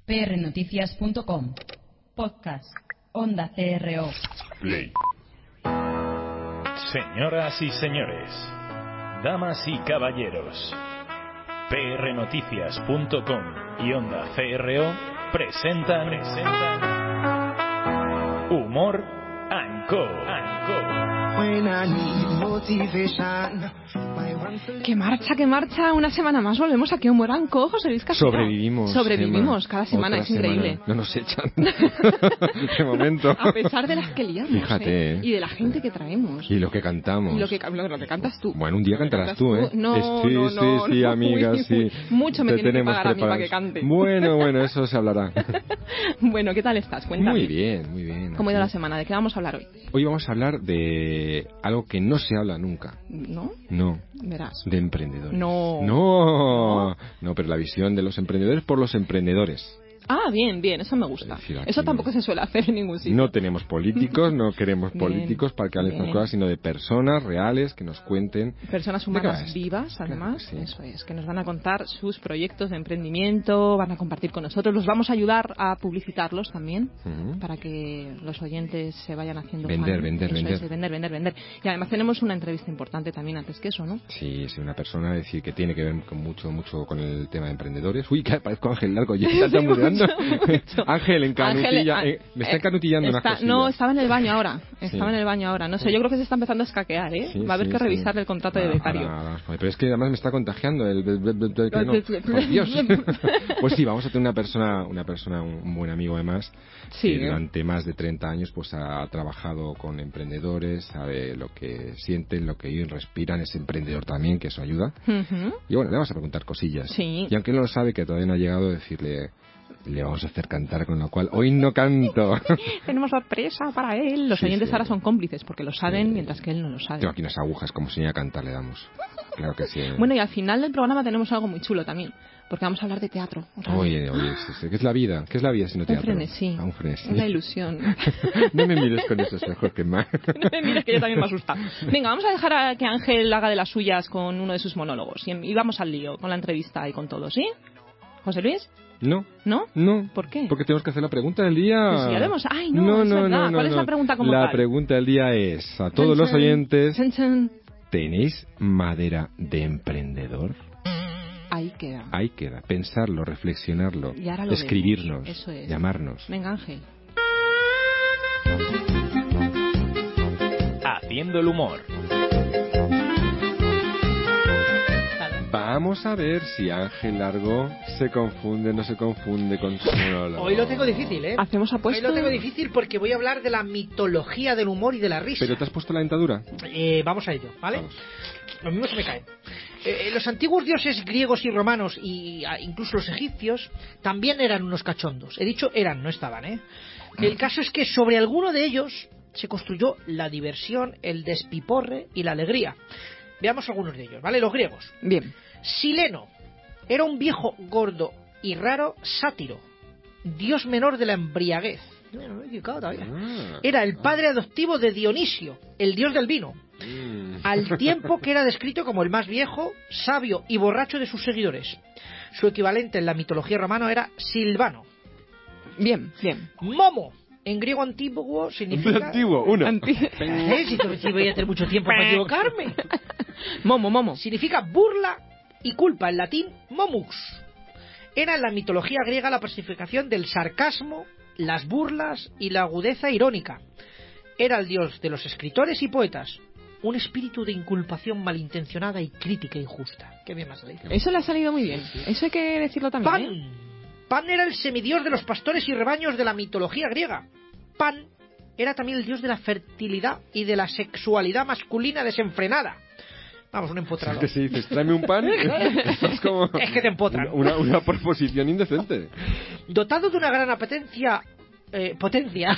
prnoticias.com. Podcast. Onda CRO. Play. Señoras y señores, damas y caballeros, prnoticias.com y Onda CRO presentan Humor and Co. ¡Qué marcha! Una semana más volvemos aquí a Humor and Co, José Luis Casero. Sobrevivimos cada semana, es increíble. No nos echan. De momento. A pesar de las que liamos. Fíjate, y de la gente que traemos. Y lo que cantamos. Y lo que cantas tú. Bueno, un día cantarás tú, ¿eh? No, sí, amiga, sí. Mucho me tienen que pagar a mí para que cante. Bueno, eso se hablará. Bueno, ¿qué tal estás? Cuéntame. Muy bien. ¿Cómo ha ido la semana? ¿De qué vamos a hablar hoy? Hoy vamos a hablar de algo que no se habla nunca. ¿No? No. Verás. De emprendedores. No, pero la visión de los emprendedores por los emprendedores. Ah, bien, eso me gusta. Es decir, eso tampoco se suele hacer en ningún sitio. No tenemos políticos, no queremos políticos para que hablen estas cosas, sino de personas reales que nos cuenten. Personas humanas vivas, además, claro, sí. Eso es, que nos van a contar sus proyectos de emprendimiento, van a compartir con nosotros, los vamos a ayudar a publicitarlos también, para que los oyentes se vayan haciendo vender. Vender. Y además tenemos una entrevista importante también antes que eso, ¿no? Sí, una persona decir que tiene que ver con mucho con el tema de emprendedores. Uy, que parezco Ángel Largo, oye, ¿qué están muriendo? Ángel, me está encanutillando unas cosillas. No, estaba en el baño ahora. No sé, yo creo que se está empezando a escaquear, ¿eh? Va a haber que revisar el contrato de becario. Pero es que además me está contagiando por Dios. Pues sí, vamos a tener una persona, un buen amigo además, que durante más de 30 años pues ha trabajado con emprendedores, sabe lo que sienten, lo que viven, respiran, es emprendedor también, que eso ayuda. Y bueno, le vamos a preguntar cosillas. Sí. Y aunque él no lo sabe, que todavía no ha llegado, decirle... Le vamos a hacer cantar, con lo cual hoy no canto. Tenemos sorpresa para él. Los oyentes ahora son cómplices porque lo saben, mientras que él no lo sabe. Tengo aquí unas agujas, como si a cantar le damos. Claro que sí. Bueno, y al final del programa tenemos algo muy chulo también, porque vamos a hablar de teatro. Oye, sí. ¿Qué es la vida? ¿Qué es la vida si no teatro? Un frenesí. Una ilusión. No me mires con esos ojos, que más. No me mires, que yo también me asusta. Venga, vamos a dejar a que Ángel haga de las suyas con uno de sus monólogos. Y vamos al lío, con la entrevista y con todo, ¿sí? ¿José Luis? No. ¿Por qué? Porque tenemos que hacer la pregunta del día. Pues sí, haremos. Ay, no, es verdad. ¿Cuál es la pregunta como tal? La pregunta del día es, a todos los oyentes, ¿tenéis madera de emprendedor? Ahí queda. Pensarlo, reflexionarlo, y ahora lo escribirnos, Eso es. llamarnos. Venga, Ángel. Haciendo el humor. Vamos a ver si Ángel Largo se confunde, no se confunde con su monólogo. Hoy lo tengo difícil, ¿eh? ¿Hacemos apuesta? Hoy lo tengo difícil porque voy a hablar de la mitología del humor y de la risa. ¿Pero te has puesto la dentadura? Vamos a ello, ¿vale? Vamos. Lo mismo se me cae. Los antiguos dioses griegos y romanos, y incluso los egipcios, también eran unos cachondos. He dicho eran, no estaban, ¿eh? El caso es que sobre alguno de ellos se construyó la diversión, el despiporre y la alegría. Veamos algunos de ellos, ¿vale? Los griegos. Bien. Sileno era un viejo gordo y raro sátiro, dios menor de la embriaguez. No me he equivocado todavía. Era el padre adoptivo de Dionisio, el dios del vino, al tiempo que era descrito como el más viejo, sabio y borracho de sus seguidores. Su equivalente en la mitología romana era Silvano. Bien. Momo, en griego antiguo, significa... Antiguo. Si voy a tener mucho tiempo para equivocarme. Momo. Significa burla y culpa, en latín momus. Era en la mitología griega la personificación del sarcasmo, las burlas y la agudeza irónica. Era el dios de los escritores y poetas, un espíritu de inculpación malintencionada y crítica injusta. Qué bien me ha salido. Eso le ha salido muy bien. Eso hay que decirlo también. Pan era el semidios de los pastores y rebaños de la mitología griega. Pan era también el dios de la fertilidad y de la sexualidad masculina desenfrenada. Vamos, un empotrado. Es que si dices, tráeme un pan, es como... Es que te empotran. Una proposición indecente. Dotado de una gran potencia... 3-0.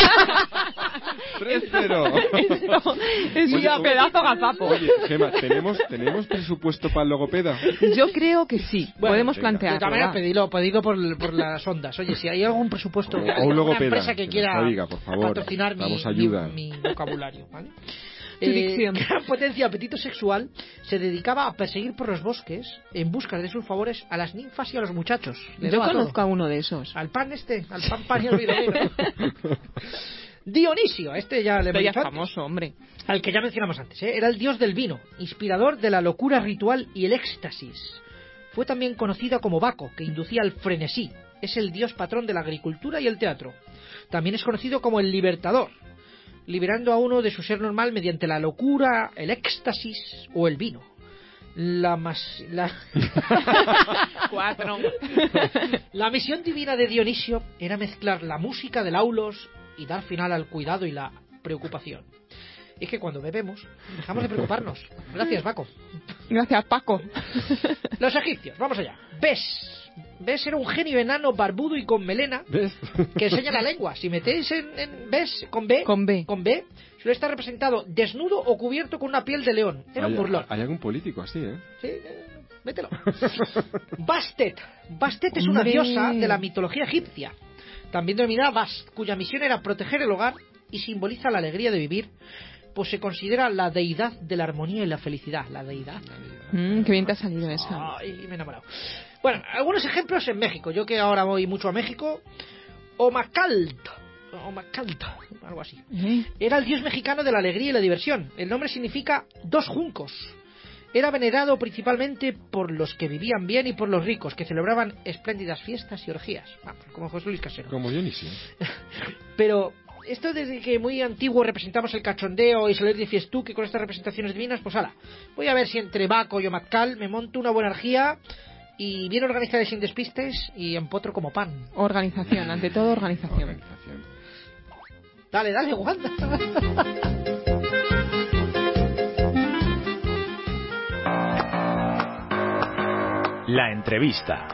Es un pedazo gazapo. Oye, Gemma, ¿tenemos presupuesto para el logopeda? Yo creo que sí. Bueno, podemos de plantearlo. todas maneras, pedidlo por las ondas. Oye, si hay algún presupuesto, o un logopeda, una empresa que quiera diga, por favor, patrocinar damos ayuda. mi vocabulario, ¿vale? Gran potencia y apetito sexual, se dedicaba a perseguir por los bosques en busca de sus favores a las ninfas y a los muchachos. Yo conozco a uno de esos. Al pan y al vino. Dionisio, este ya le hemos dicho famoso, hombre. Al que ya mencionamos antes, era el dios del vino, inspirador de la locura ritual y el éxtasis. Fue también conocido como Baco, que inducía al frenesí. Es el dios patrón de la agricultura y el teatro. También es conocido como el libertador, liberando a uno de su ser normal mediante la locura, el éxtasis o el vino. Cuatro. La misión divina de Dionisio era mezclar la música del aulos y dar final al cuidado y la preocupación. Es que cuando bebemos dejamos de preocuparnos. Gracias, Baco. Gracias, Paco. Los egipcios, vamos allá. Bes era un genio enano barbudo y con melena. ¿Ves? Que enseña la lengua. Si metéis en Bes con B, suele estar representado desnudo o cubierto con una piel de león. Era un burlón. Hay algún político así, ¿eh? Sí, mételo. Bastet es una diosa de la mitología egipcia, también denominada Bast, cuya misión era proteger el hogar y simboliza la alegría de vivir, pues se considera la deidad de la armonía y la felicidad. La deidad. Qué bien te ha salido esa. Ay, me he enamorado. Bueno, algunos ejemplos en México. Yo que ahora voy mucho a México. Omacalt, algo así. Era el dios mexicano de la alegría y la diversión. El nombre significa dos juncos. Era venerado principalmente por los que vivían bien y por los ricos, que celebraban espléndidas fiestas y orgías. Como José Luis Casero. Como Dionisio. Pero esto desde que muy antiguo representamos el cachondeo y salir de fiestuque con estas representaciones divinas, pues ala, voy a ver si entre Baco y Omacal me monto una buena orgía y bien organizada y sin despistes y empotro como pan. Organización, ante todo organización. Dale, Wanda. La entrevista.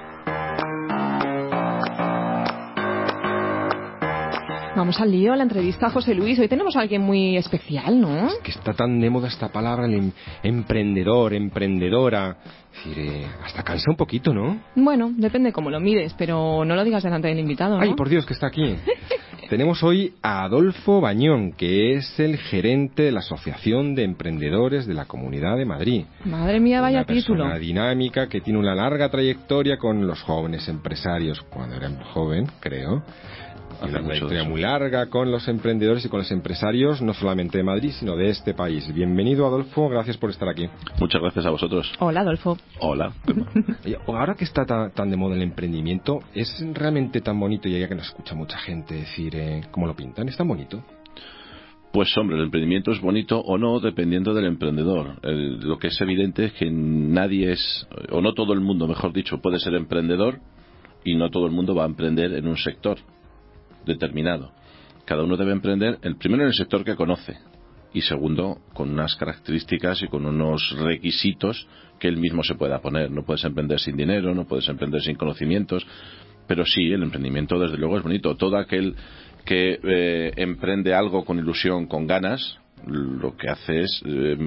Vamos al lío, a la entrevista, José Luis. Hoy tenemos a alguien muy especial, ¿no? Es que está tan de moda esta palabra, el emprendedor, emprendedora. Es decir, hasta cansa un poquito, ¿no? Bueno, depende cómo lo mides, pero no lo digas delante del invitado, ¿no? Ay, por Dios, que está aquí. Tenemos hoy a Adolfo Bañón, que es el gerente de la Asociación de Emprendedores de la Comunidad de Madrid. Madre mía, vaya título. Una dinámica que tiene una larga trayectoria con los jóvenes empresarios, cuando era joven, creo. Una trayectoria muy larga con los emprendedores y con los empresarios, no solamente de Madrid, sino de este país. Bienvenido, Adolfo, gracias por estar aquí. Muchas gracias a vosotros. Hola, Adolfo. Hola. Ahora que está tan de moda el emprendimiento, ¿es realmente tan bonito? Y ya que nos escucha mucha gente decir, ¿cómo lo pintan? ¿Es tan bonito? Pues hombre, el emprendimiento es bonito o no, dependiendo del emprendedor. Lo que es evidente es que nadie es, o no todo el mundo, mejor dicho, puede ser emprendedor, y no todo el mundo va a emprender en un sector determinado. Cada uno debe emprender, primero en el sector que conoce, y segundo con unas características y con unos requisitos que él mismo se pueda poner. No puedes emprender sin dinero, no puedes emprender sin conocimientos, pero sí, el emprendimiento desde luego es bonito. Todo aquel que emprende algo con ilusión, con ganas, lo que hace es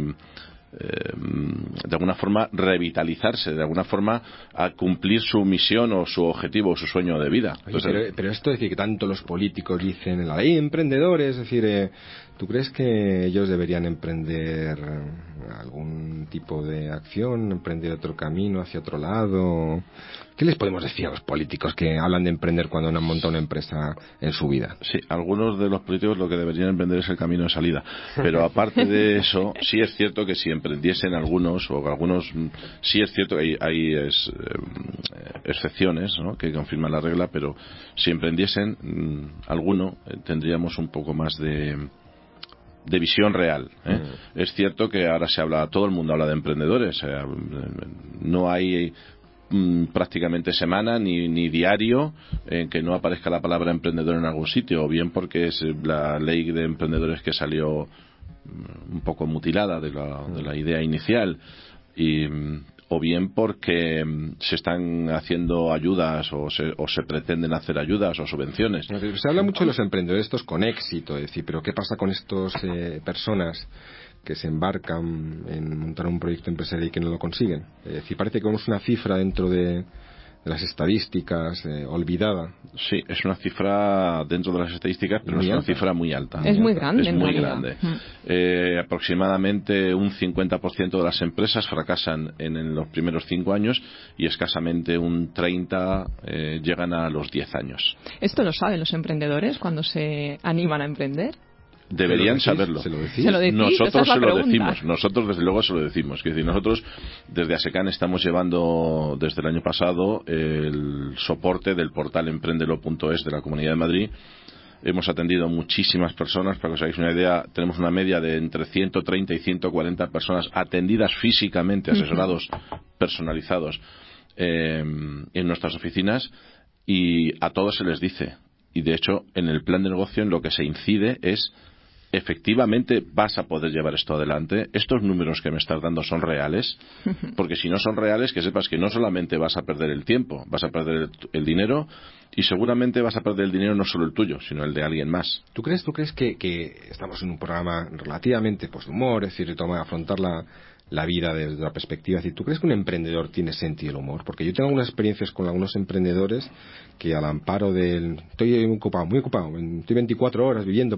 de alguna forma revitalizarse, de alguna forma a cumplir su misión o su objetivo o su sueño de vida. Oye, pero esto es decir que tanto los políticos dicen en la ley emprendedores, es decir, ¿tú crees que ellos deberían emprender algún tipo de acción, emprender otro camino hacia otro lado? ¿Qué les podemos decir a los políticos que hablan de emprender cuando no han montado una empresa en su vida? Sí, algunos de los políticos lo que deberían emprender es el camino de salida. Pero aparte de eso, sí es cierto que si emprendiesen algunos, sí es cierto que hay excepciones, ¿no?, que confirman la regla, pero si emprendiesen alguno, tendríamos un poco más de visión real, ¿eh? Es cierto que ahora todo el mundo habla de emprendedores, no hay prácticamente semana ni diario en que no aparezca la palabra emprendedor en algún sitio, o bien porque es la ley de emprendedores que salió un poco mutilada de la idea inicial, o bien porque se están haciendo ayudas o se pretenden hacer ayudas o subvenciones. Se habla mucho de los emprendedores estos con éxito, es decir, pero ¿qué pasa con estas personas que se embarcan en montar un proyecto empresarial y que no lo consiguen? Es decir, parece que vemos una cifra dentro de las estadísticas, olvidada. Sí, es una cifra dentro de las estadísticas, pero es una cifra muy alta. Es muy grande. Es muy grande. Aproximadamente un 50% de las empresas fracasan en los primeros 5 años y escasamente un 30% llegan a los 10 años. ¿Esto lo saben los emprendedores cuando se animan a emprender? Deberían saberlo. ¿Se lo decís? Nosotros se lo decimos. Nosotros, desde luego, se lo decimos. Es decir, nosotros, desde ASECAN, estamos llevando, desde el año pasado, el soporte del portal emprendelo.es de la Comunidad de Madrid. Hemos atendido muchísimas personas. Para que os hagáis una idea, tenemos una media de entre 130 y 140 personas atendidas físicamente, asesorados, personalizados, en nuestras oficinas, y a todos se les dice. Y, de hecho, en el plan de negocio, en lo que se incide es: efectivamente vas a poder llevar esto adelante, estos números que me estás dando son reales, porque si no son reales, que sepas que no solamente vas a perder el tiempo, vas a perder el dinero, y seguramente vas a perder el dinero no solo el tuyo, sino el de alguien más. ¿Tú crees que estamos en un programa relativamente de humor, es decir, afrontar la vida desde la perspectiva? Es decir, ¿tú crees que un emprendedor tiene sentido del humor? Porque yo tengo algunas experiencias con algunos emprendedores que, al amparo del estoy muy ocupado, estoy 24 horas viviendo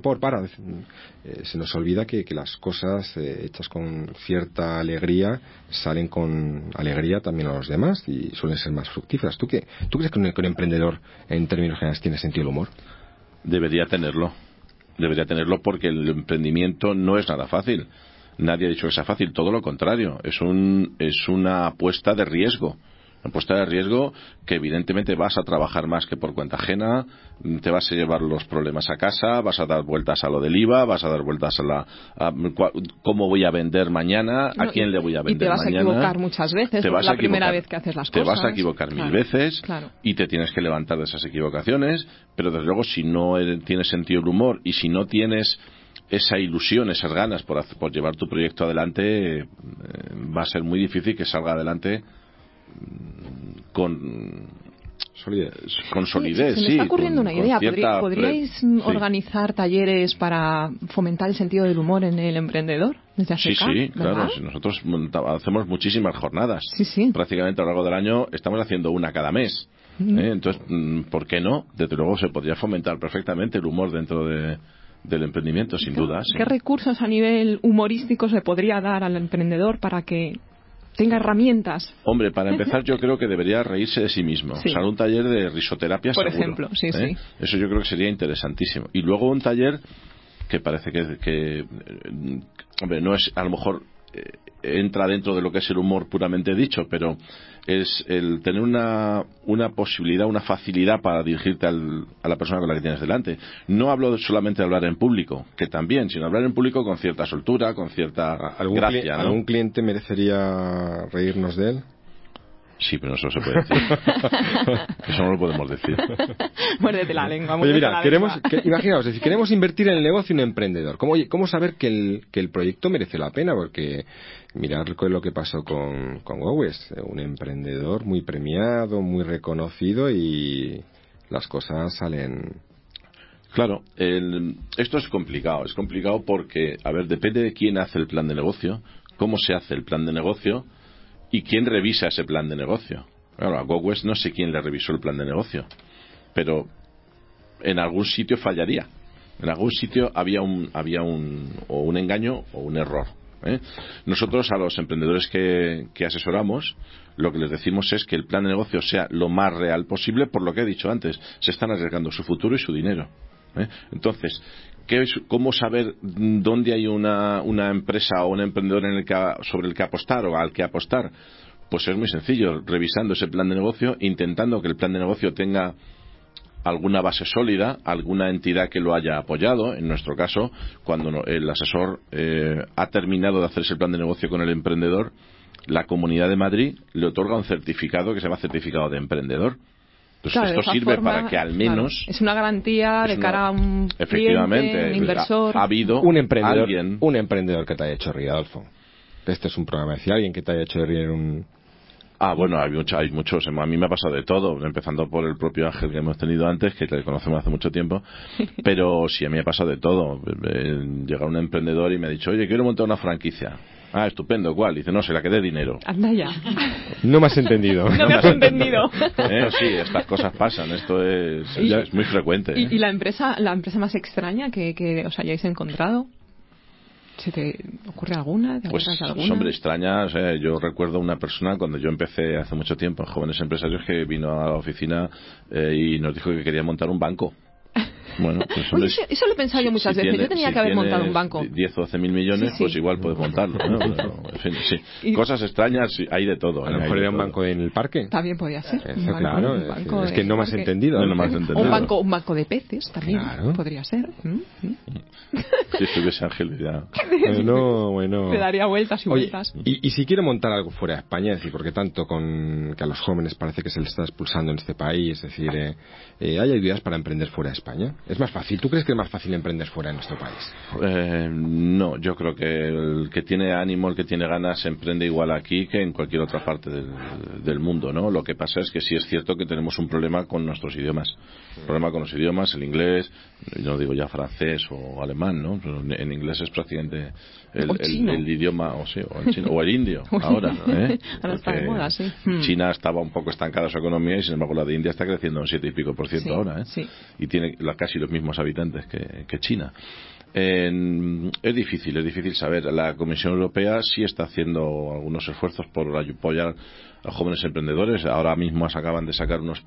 se nos olvida que las cosas hechas con cierta alegría salen con alegría también a los demás y suelen ser más fructíferas. ¿Tú crees que un emprendedor, en términos generales, tiene sentido del humor? Debería tenerlo porque el emprendimiento no es nada fácil. Nadie ha dicho que sea fácil, todo lo contrario. Es una apuesta de riesgo. Una apuesta de riesgo que evidentemente vas a trabajar más que por cuenta ajena, te vas a llevar los problemas a casa, vas a dar vueltas a lo del IVA, vas a dar vueltas a cómo voy a vender mañana, a quién le voy a vender mañana. Y te vas a equivocar muchas veces, es la primera vez que haces las cosas. Te vas a equivocar mil veces y te tienes que levantar de esas equivocaciones, pero desde luego si no tienes sentido del humor y si no tienes esa ilusión, esas ganas por llevar tu proyecto adelante, va a ser muy difícil que salga adelante con solidez. Se me está ocurriendo una idea. ¿Podríais organizar talleres para fomentar el sentido del humor en el emprendedor desde ASECAN? Sí, claro. Nosotros hacemos muchísimas jornadas. Sí. Prácticamente a lo largo del año estamos haciendo una cada mes. Entonces, ¿por qué no? Desde luego se podría fomentar perfectamente el humor dentro del emprendimiento, sin duda. ¿Qué recursos a nivel humorístico se podría dar al emprendedor para que tenga herramientas? Hombre, para empezar, yo creo que debería reírse de sí mismo. Sí. O sea, un taller de risoterapia, por seguro, ejemplo, sí. Eso yo creo que sería interesantísimo. Y luego un taller que parece que hombre, no es, a lo mejor entra dentro de lo que es el humor puramente dicho, pero es el tener una posibilidad, una facilidad para dirigirte a la persona con la que tienes delante. No hablo solamente de hablar en público, que también, sino hablar en público con cierta soltura, con cierta gracia, ¿no? ¿Algún cliente merecería reírnos de él? Sí, pero eso se puede decir. Eso no lo podemos decir. Muérdete la lengua. Oye, mira, imaginaos, queremos invertir en el negocio de un emprendedor. ¿Cómo saber que el proyecto merece la pena? Porque mirad lo que pasó con Gowes, un emprendedor muy premiado, muy reconocido, y las cosas salen. Claro, esto es complicado. Es complicado porque, depende de quién hace el plan de negocio, cómo se hace el plan de negocio y quién revisa ese plan de negocio. Claro, a GoWest no sé quién le revisó el plan de negocio, pero en algún sitio fallaría. En algún sitio había un engaño o un error. Nosotros, a los emprendedores que asesoramos, lo que les decimos es que el plan de negocio sea lo más real posible, por lo que he dicho antes. Se están arriesgando su futuro y su dinero. Entonces, ¿cómo saber dónde hay una empresa o un emprendedor sobre el que apostar o al que apostar? Pues es muy sencillo, revisando ese plan de negocio, intentando que el plan de negocio tenga alguna base sólida, alguna entidad que lo haya apoyado. En nuestro caso, cuando el asesor ha terminado de hacer ese plan de negocio con el emprendedor, la Comunidad de Madrid le otorga un certificado que se llama certificado de emprendedor. Entonces, esto sirve para que al menos... es una garantía de cara a un efectivamente, cliente, un inversor. Ha habido un emprendedor que te haya hecho reír, Adolfo. Este es un programa. Si alguien que te haya hecho reír bueno, hay muchos. A mí me ha pasado de todo, empezando por el propio Ángel que hemos tenido antes, que le conocemos hace mucho tiempo. Pero sí, a mí me ha pasado de todo. Llega un emprendedor y me ha dicho, oye, quiero montar una franquicia. Ah, estupendo, ¿cuál? Dice, no, se la quedé dinero. Anda ya. No me has entendido. No me has entendido. Sí, estas cosas pasan, esto es muy frecuente. ¿Y la empresa más extraña que os hayáis encontrado? ¿Se te ocurre alguna? Pues, alguna? hombre, extraña. O sea, yo recuerdo una persona, cuando yo empecé hace mucho tiempo en Jóvenes Empresarios, que vino a la oficina y nos dijo que quería montar un banco. Bueno, pues oye, eso lo he pensado yo muchas veces. Yo tenía que haber montado un banco. 10 o 12 mil millones, pues igual puedes montarlo, ¿no? En fin, sí. Cosas extrañas hay de todo. A lo mejor era un banco en el parque. También podía ser. Claro, es que no me has entendido. No me has entendido. Un banco de peces también podría ser. Si estuviese Ángel ya... Bueno. Te daría vueltas y vueltas. Y si quiero montar algo fuera de España, es decir, porque tanto que a los jóvenes parece que se les está expulsando en este país, es decir, ¿hay ayudas para emprender fuera de España? ¿Es más fácil? ¿Tú crees que es más fácil emprender fuera de nuestro país? No, yo creo que el que tiene ánimo, el que tiene ganas, emprende igual aquí que en cualquier otra parte del mundo, ¿no? Lo que pasa es que sí es cierto que tenemos un problema con nuestros idiomas. Un problema con los idiomas, el inglés, no digo ya francés o alemán, ¿no? Pero en inglés es prácticamente el idioma, o el indio, ahora. Ahora está de moda, sí. China estaba un poco estancada su economía y sin embargo la de India está creciendo un 7 y pico % ahora, Sí. Y tiene casi los mismos habitantes que China. Es difícil saber. La Comisión Europea sí está haciendo algunos esfuerzos por apoyar a jóvenes emprendedores. Ahora mismo acaban de sacar unos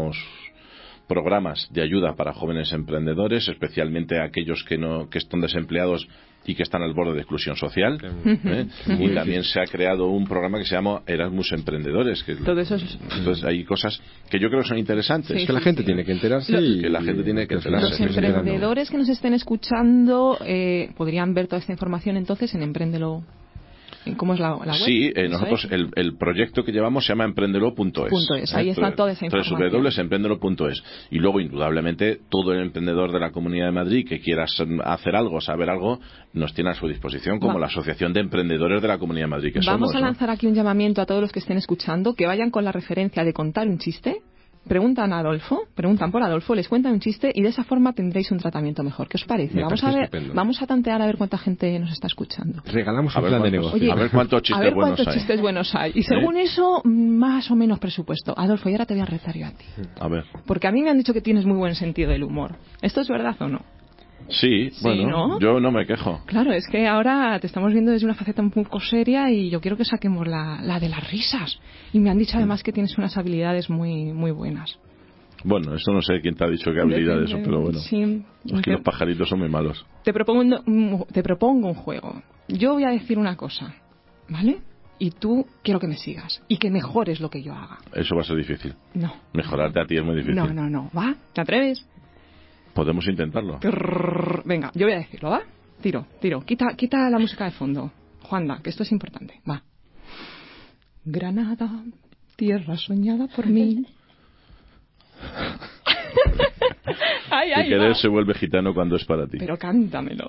programas de ayuda para jóvenes emprendedores, especialmente aquellos que están desempleados y que están al borde de exclusión social. Y también se ha creado un programa que se llama Erasmus Emprendedores. Todo eso entonces hay cosas que yo creo que son interesantes. Es que la gente tiene que enterarse que la gente tiene que enterarse. Los emprendedores que nos estén escuchando podrían ver toda esta información entonces en Emprendelo. ¿Cómo es la web? Sí, nosotros el proyecto que llevamos se llama emprendelo.es. Ahí está toda esa información. www.emprendelo.es. Y luego, indudablemente, todo el emprendedor de la Comunidad de Madrid que quiera hacer algo, saber algo, nos tiene a su disposición, como la Asociación de Emprendedores de la Comunidad de Madrid que Vamos a lanzar aquí un llamamiento a todos los que estén escuchando, que vayan con la referencia de contar un chiste. Preguntan por Adolfo, les cuentan un chiste y de esa forma tendréis un tratamiento mejor. ¿Qué os parece? Vamos a tantear a ver cuánta gente nos está escuchando. Regalamos un plan de negocio. Oye, a ver cuántos chistes buenos hay. Y según eso, más o menos presupuesto. Adolfo, y ahora te voy a retar yo a ti. A ver. Porque a mí me han dicho que tienes muy buen sentido del humor. ¿Esto es verdad o no? Sí, bueno, ¿no? Yo no me quejo. Claro, es que ahora te estamos viendo desde una faceta un poco seria y yo quiero que saquemos la de las risas. Y me han dicho además que tienes unas habilidades muy, muy buenas. Bueno, eso no sé quién te ha dicho qué habilidad eso, pero bueno. Sí, es que los pajaritos son muy malos. Te propongo un juego. Yo voy a decir una cosa, ¿vale? Y tú quiero que me sigas y que mejores lo que yo haga. Eso va a ser difícil. No. Mejorarte a ti es muy difícil. No. ¿Va? ¿Te atreves? Podemos intentarlo. Venga, yo voy a decirlo, ¿va? Tiro. Quita la música de fondo. Juanda, que esto es importante. Va. Granada, tierra soñada por mí. Mi querer se vuelve gitano cuando es para ti. Pero cántamelo.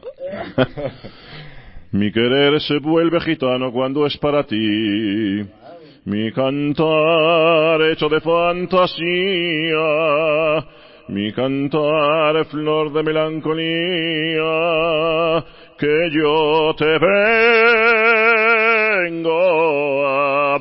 Mi querer se vuelve gitano cuando es para ti. Mi cantar hecho de fantasía. Mi cantar flor de melancolía. Que yo te vengo a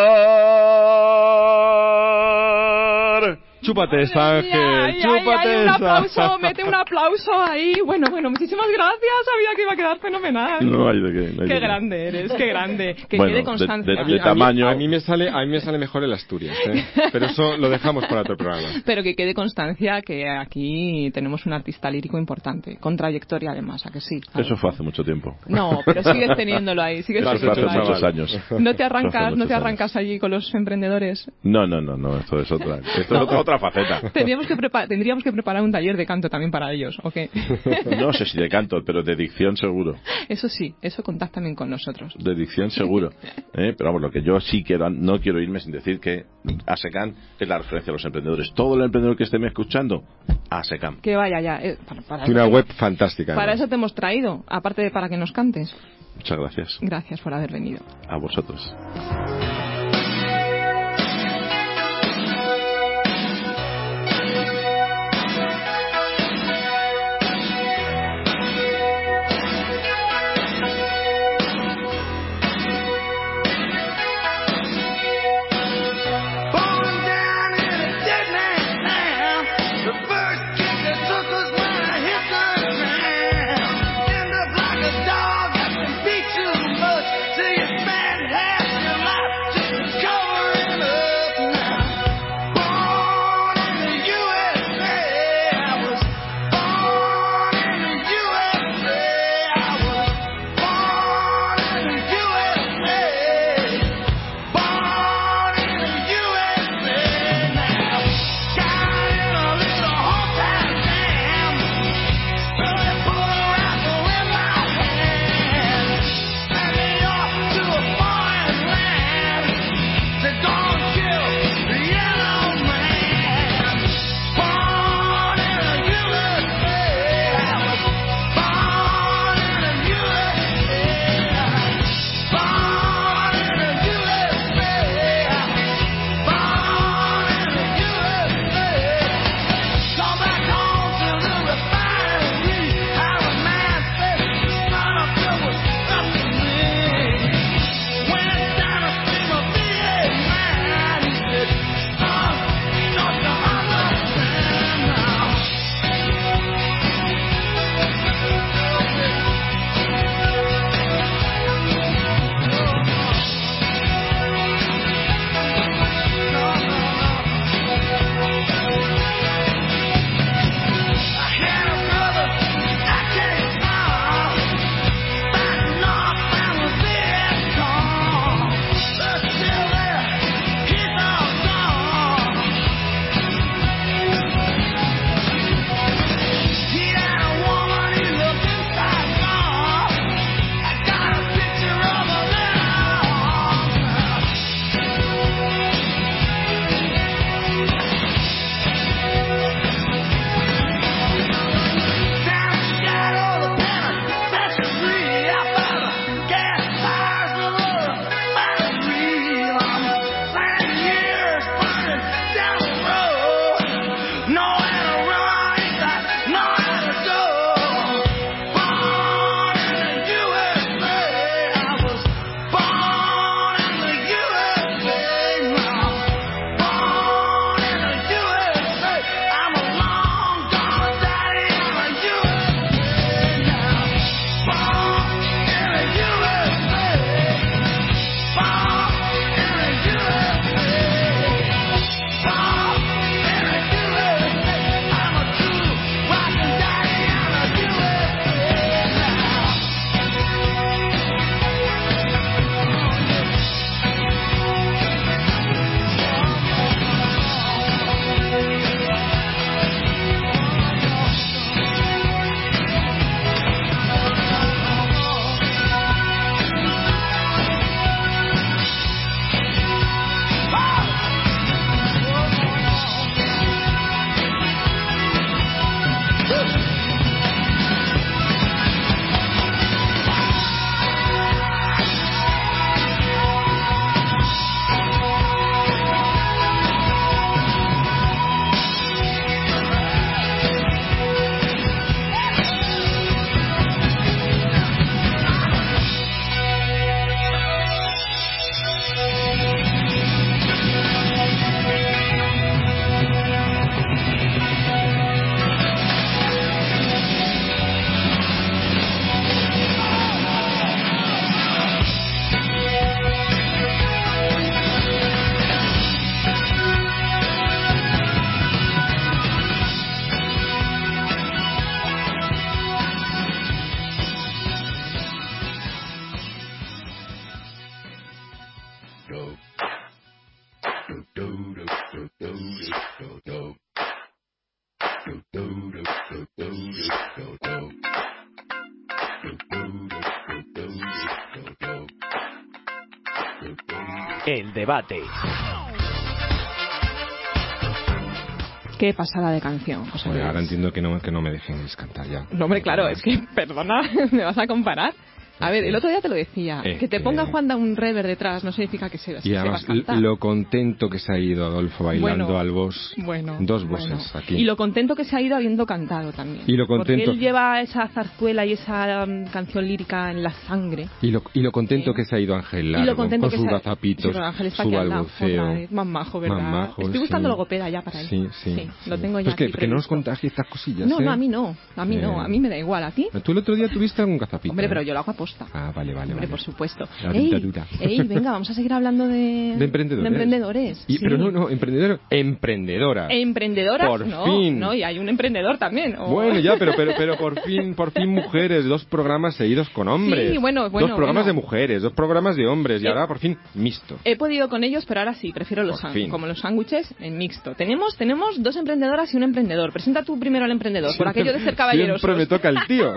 dar. Chúpate esa, Ángel, chúpate un esa. aplauso, mete un aplauso ahí. Bueno, muchísimas gracias, sabía que iba a quedar fenomenal. No hay de qué. Qué grande eres, qué grande. Que bueno, quede constancia. De tamaño. A mí me sale mejor el Asturias, pero eso lo dejamos para otro programa. Pero que quede constancia que aquí tenemos un artista lírico importante, con trayectoria además, ¿a que sí? Eso fue hace mucho tiempo. No, pero sigues teniéndolo ahí, hace muchos años. ¿No te arrancas allí con los emprendedores? No, esto es otra faceta. Tendríamos que preparar un taller de canto también para ellos, ¿o qué? No sé si de canto, pero de dicción seguro. Eso sí, eso contacta también con nosotros. De dicción seguro. Pero vamos, lo que yo sí quiero, no quiero irme sin decir que ASECAM es la referencia a los emprendedores. Todo el emprendedor que esté me escuchando, ASECAM. Que vaya ya. Una web fantástica. Para eso te hemos traído, aparte de para que nos cantes. Muchas gracias. Gracias por haber venido. A vosotros. El debate. Qué pasada de canción, José Luis. Ahora entiendo que no me dejen cantar ya. No, hombre, claro, es que, perdona, ¿me vas a comparar? A ver, el otro día te lo decía, que te ponga Juanda un rever detrás no significa que sepas y además lo contento que se ha ido Adolfo bailando al boss, dos voces aquí. Y lo contento que se ha ido habiendo cantado también. Y lo contento... Porque él lleva esa zarzuela y esa canción lírica en la sangre. Y lo contento que se ha ido Ángel Largo, con sus gazapitos, su balbuceo. Más majo, ¿verdad? Más majo, estoy buscando logopeda ya para él. Sí. Lo tengo ya. Pues que no nos contagie estas cosillas. No, a mí no, a mí me da igual, ¿a ti? Tú el otro día tuviste algún gazapito. Hombre, pero yo lo hago a posta. Ah, vale. Hombre, por supuesto. La dictadura. Venga, vamos a seguir hablando de emprendedores. Pero no, emprendedoras. ¿Emprendedoras? Por fin. No, y hay un emprendedor también. Bueno, ya, pero por fin mujeres, 2 programas seguidos con hombres. Sí, bueno. 2 programas de mujeres, 2 programas de hombres, y ahora por fin mixto. He podido con ellos, pero ahora sí, prefiero como los sándwiches en mixto. Tenemos 2 emprendedoras y un emprendedor. Presenta tú primero al emprendedor, por aquello de ser caballerosos. Siempre me toca el tío.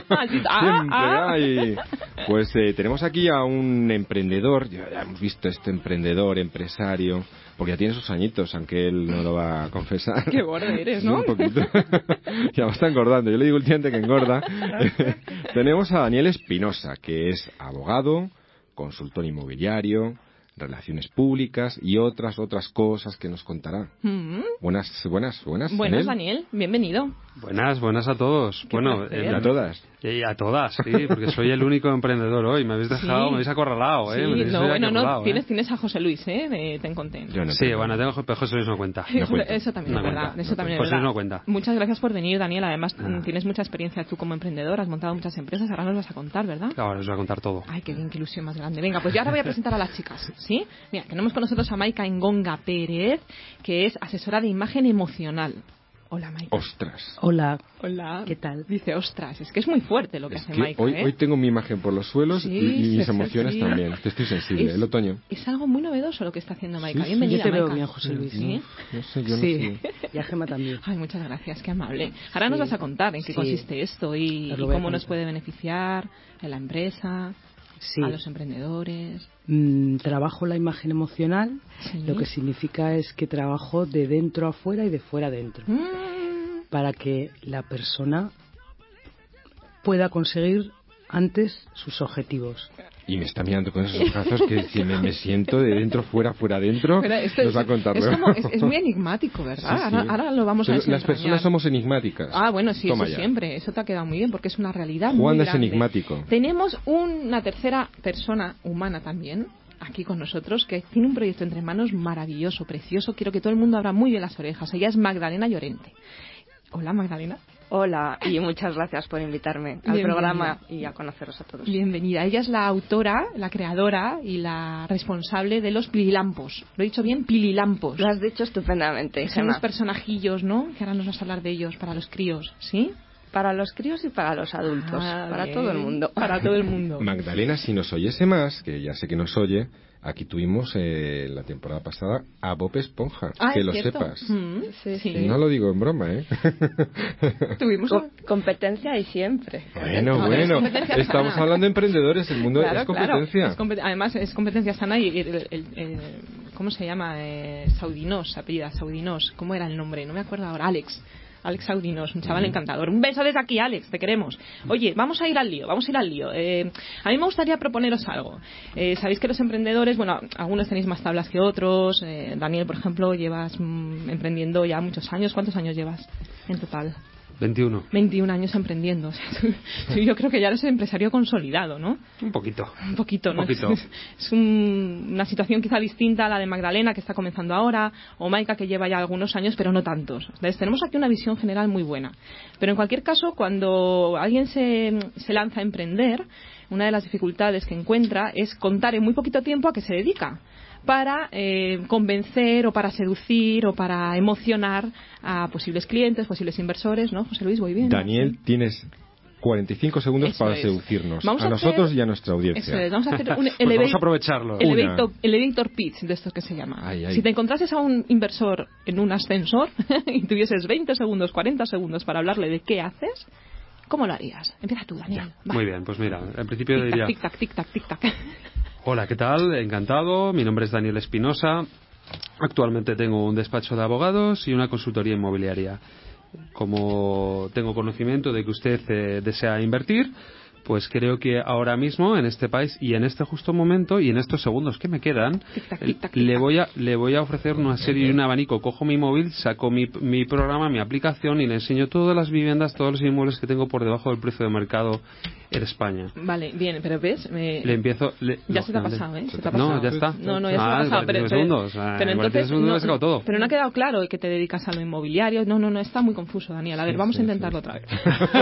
Siempre. Pues tenemos aquí a un emprendedor, ya hemos visto empresario, porque ya tiene sus añitos, aunque él no lo va a confesar. Qué gordo eres, ¿no? Un poquito. Ya me está engordando, yo le digo últimamente que engorda. Tenemos a Daniel Espinosa, que es abogado, consultor inmobiliario, relaciones públicas y otras cosas que nos contará. Buenas, Daniel, bienvenido. Buenas a todos. Y a todas. Y a todas, sí, porque soy el único emprendedor hoy. Me habéis dejado, me habéis acorralado, ¿eh? Sí, tienes a José Luis, ten contento. Pero José Luis no cuenta. Eso también es verdad. José Luis no cuenta. Muchas gracias por venir, Daniel. Además, tienes mucha experiencia tú como emprendedor, has montado muchas empresas, ahora nos vas a contar, ¿verdad? Claro, os voy a contar todo. Ay, qué bien, qué ilusión más grande. Venga, pues yo ahora voy a presentar a las chicas, ¿sí? Mira, tenemos con nosotros a Maika Engonga Pérez, que es asesora de imagen emocional. Hola, Maika. Ostras. Hola. ¿Qué tal? Dice, ostras, es que es muy fuerte lo que hace Maika. Hoy tengo mi imagen por los suelos y mis emociones también. Estoy sensible, el otoño. Es algo muy novedoso lo que está haciendo Maika. Bienvenida, yo te veo Maika. bien, José Luis. No sé, yo no sé. Y a Gemma también. Ay, muchas gracias, qué amable. Ahora nos vas a contar en qué consiste esto y cómo nos puede beneficiar en la empresa, a los emprendedores. Trabajo la imagen emocional, lo que significa es que trabajo de dentro a fuera y de fuera a dentro, para que la persona pueda conseguir antes sus objetivos. Y me está mirando con esos ojazos que si me siento de dentro fuera adentro. Nos va a contar luego. Es muy enigmático, ¿verdad? Sí. Ahora lo vamos a desentrañar. Las personas somos enigmáticas. Bueno, sí, eso siempre. Eso te ha quedado muy bien porque es una realidad Juan muy es enigmático. Tenemos una tercera persona humana también aquí con nosotros que tiene un proyecto entre manos maravilloso, precioso. Quiero que todo el mundo abra muy bien las orejas. Ella es Magdalena Llorente. Hola, Magdalena. Hola, y muchas gracias por invitarme al programa y a conoceros a todos. Bienvenida. Ella es la autora, la creadora y la responsable de los Pililampos. ¿Lo he dicho bien? Pililampos. Lo has dicho estupendamente, Son unos personajillos, ¿no? Que ahora nos vas a hablar de ellos para los críos, ¿sí? Para los críos y para los adultos, para todo el mundo. Para todo el mundo. Magdalena, si nos oyese más, que ya sé que nos oye, aquí tuvimos la temporada pasada a Bob Esponja, que lo cierto. sepas. Sí. No lo digo en broma, ¿eh? Tuvimos competencia y siempre. Bueno, estamos hablando de emprendedores, el mundo es competencia. Claro. Además es competencia sana y ¿cómo se llama? Saudinos, apellida Saudinos. ¿Cómo era el nombre? No me acuerdo ahora. Alex Saudinos, un chaval encantador. Un beso desde aquí, Alex, te queremos. Oye, vamos a ir al lío. A mí me gustaría proponeros algo. Sabéis que los emprendedores, algunos tenéis más tablas que otros. Daniel, por ejemplo, llevas emprendiendo ya muchos años. ¿Cuántos años llevas en total? 21 años emprendiendo. Yo creo que ya eres empresario consolidado, ¿no? Un poquito, ¿no? Es una situación quizá distinta a la de Magdalena, que está comenzando ahora, o Maika, que lleva ya algunos años, pero no tantos. Entonces, tenemos aquí una visión general muy buena. Pero en cualquier caso, cuando alguien se lanza a emprender, una de las dificultades que encuentra es contar en muy poquito tiempo a qué se dedica, para convencer o para seducir o para emocionar a posibles clientes, posibles inversores, ¿no? José Luis, voy bien. Daniel, tienes 45 segundos para seducirnos a nosotros y a nuestra audiencia. Eso es, vamos a hacer un vamos a aprovecharlo. Elevator pitch, de estos que se llama. Si te encontrases a un inversor en un ascensor y tuvieses 20 segundos, 40 segundos para hablarle de qué haces, ¿cómo lo harías? Empieza tú, Daniel. Muy bien, pues mira, en principio diría... Tic-tac, tic-tac, tic-tac. Hola, ¿qué tal? Encantado. Mi nombre es Daniel Espinosa. Actualmente tengo un despacho de abogados y una consultoría inmobiliaria. Como tengo conocimiento de que usted desea invertir, pues creo que ahora mismo en este país y en este justo momento y en estos segundos que me quedan, le voy a ofrecer una serie y un abanico. Cojo mi móvil, saco mi programa, mi aplicación y le enseño todas las viviendas, todos los inmuebles que tengo por debajo del precio de mercado en España. Vale, bien, pero ves, le empiezo... ya se te ha pasado, ¿eh? Se te ha pasado. No, ya está. No, ya se te ha pasado. Pero entonces, pero no ha quedado claro que te dedicas a lo inmobiliario. No, está muy confuso, Daniel. A ver, vamos a intentarlo otra vez.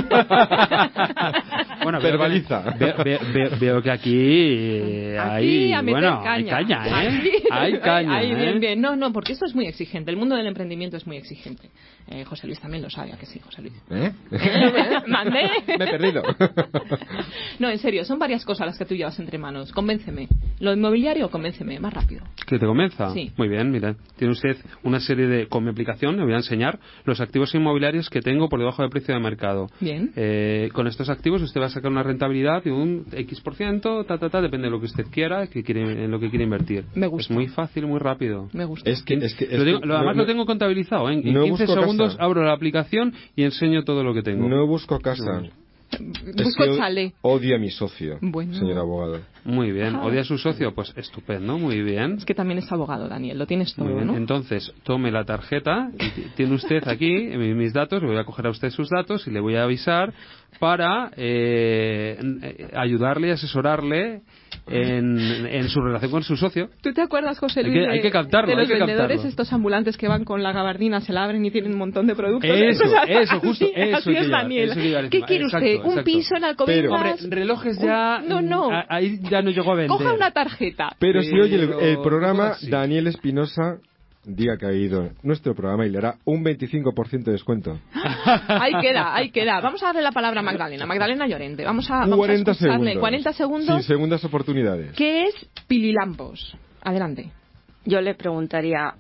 Bueno, verbaliza. Veo que aquí hay caña, ¿eh? Hay caña, bien. No, porque esto es muy exigente. El mundo del emprendimiento es muy exigente. José Luis también lo sabe, ¿a que sí, José Luis? ¿Mandé? Me he perdido. No, en serio, son varias cosas las que tú llevas entre manos. Convénceme. Lo inmobiliario, convénceme, más rápido. ¿Que te convenza? Sí. Muy bien, mira. Tiene usted una serie con mi aplicación, le voy a enseñar los activos inmobiliarios que tengo por debajo del precio de mercado. Bien. Con estos activos usted va a sacar una rentabilidad de un X%, depende de lo que usted quiera, en lo que quiere invertir. Me gusta. Es muy fácil, muy rápido. Me gusta. Además lo tengo contabilizado, ¿eh? En 15 segundos abro la aplicación y enseño todo lo que tengo. No busco casa. Busco chale. Odio a mi socio, señor abogado. Muy bien. ¿Odia a su socio? Pues estupendo, muy bien. Es que también es abogado, Daniel, lo tienes todo, ¿no? Entonces, tome la tarjeta, y tiene usted aquí mis datos, le voy a coger a usted sus datos y le voy a avisar para ayudarle y asesorarle en su relación con su socio. ¿Tú te acuerdas, José Luis, hay que captarlo, de los vendedores estos ambulantes que van con la gabardina, se la abren y tienen un montón de productos? Justo. Así es, Daniel. ¿Qué quiere usted? ¿Un piso en Alcobendas? Pero, hombre, relojes ya... No. Ahí ya no llegó a vender. Coja una tarjeta. Pero si oye el programa, Daniel Espinosa, diga que ha ido nuestro programa y le hará un 25% de descuento. Ahí queda. Vamos a darle la palabra a Magdalena Llorente. Vamos a 40 escucharle. segundos. 40 segundos. Sin segundas oportunidades. ¿Qué es Pililampos? Adelante. Yo le preguntaría,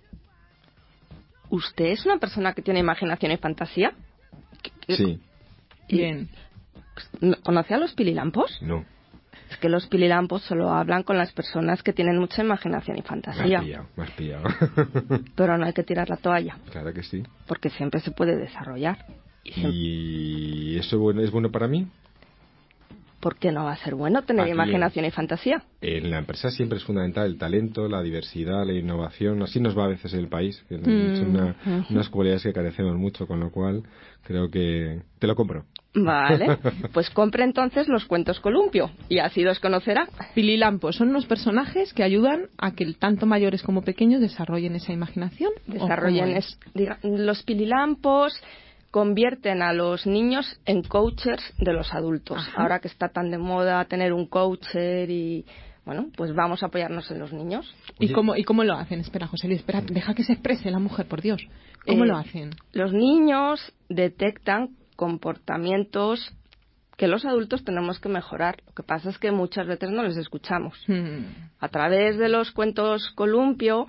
¿usted es una persona que tiene imaginación y fantasía? Sí. Bien. ¿Conoce a los pililampos? No. Es que los pililampos solo hablan con las personas que tienen mucha imaginación y fantasía. Me has pillado. Pero no hay que tirar la toalla. Claro que sí. Porque siempre se puede desarrollar. ¿Y eso es bueno para mí? ¿Por qué no va a ser bueno tener imaginación y fantasía? En la empresa siempre es fundamental el talento, la diversidad, la innovación. Así nos va a veces el país. Son unas cualidades que carecemos mucho, con lo cual creo que te lo compro. Vale, pues compre entonces los cuentos Columpio y así los conocerá. Pililampos son unos personajes que ayudan a que tanto mayores como pequeños desarrollen esa imaginación. Los pililampos convierten a los niños en coaches de los adultos. Ajá. Ahora que está tan de moda tener un coacher y... Bueno, pues vamos a apoyarnos en los niños. ¿Y cómo lo hacen? Espera, José Luis, deja que se exprese la mujer, por Dios. ¿Cómo lo hacen? Los niños detectan comportamientos que los adultos tenemos que mejorar. Lo que pasa es que muchas veces no les escuchamos. A través de los cuentos Columpio,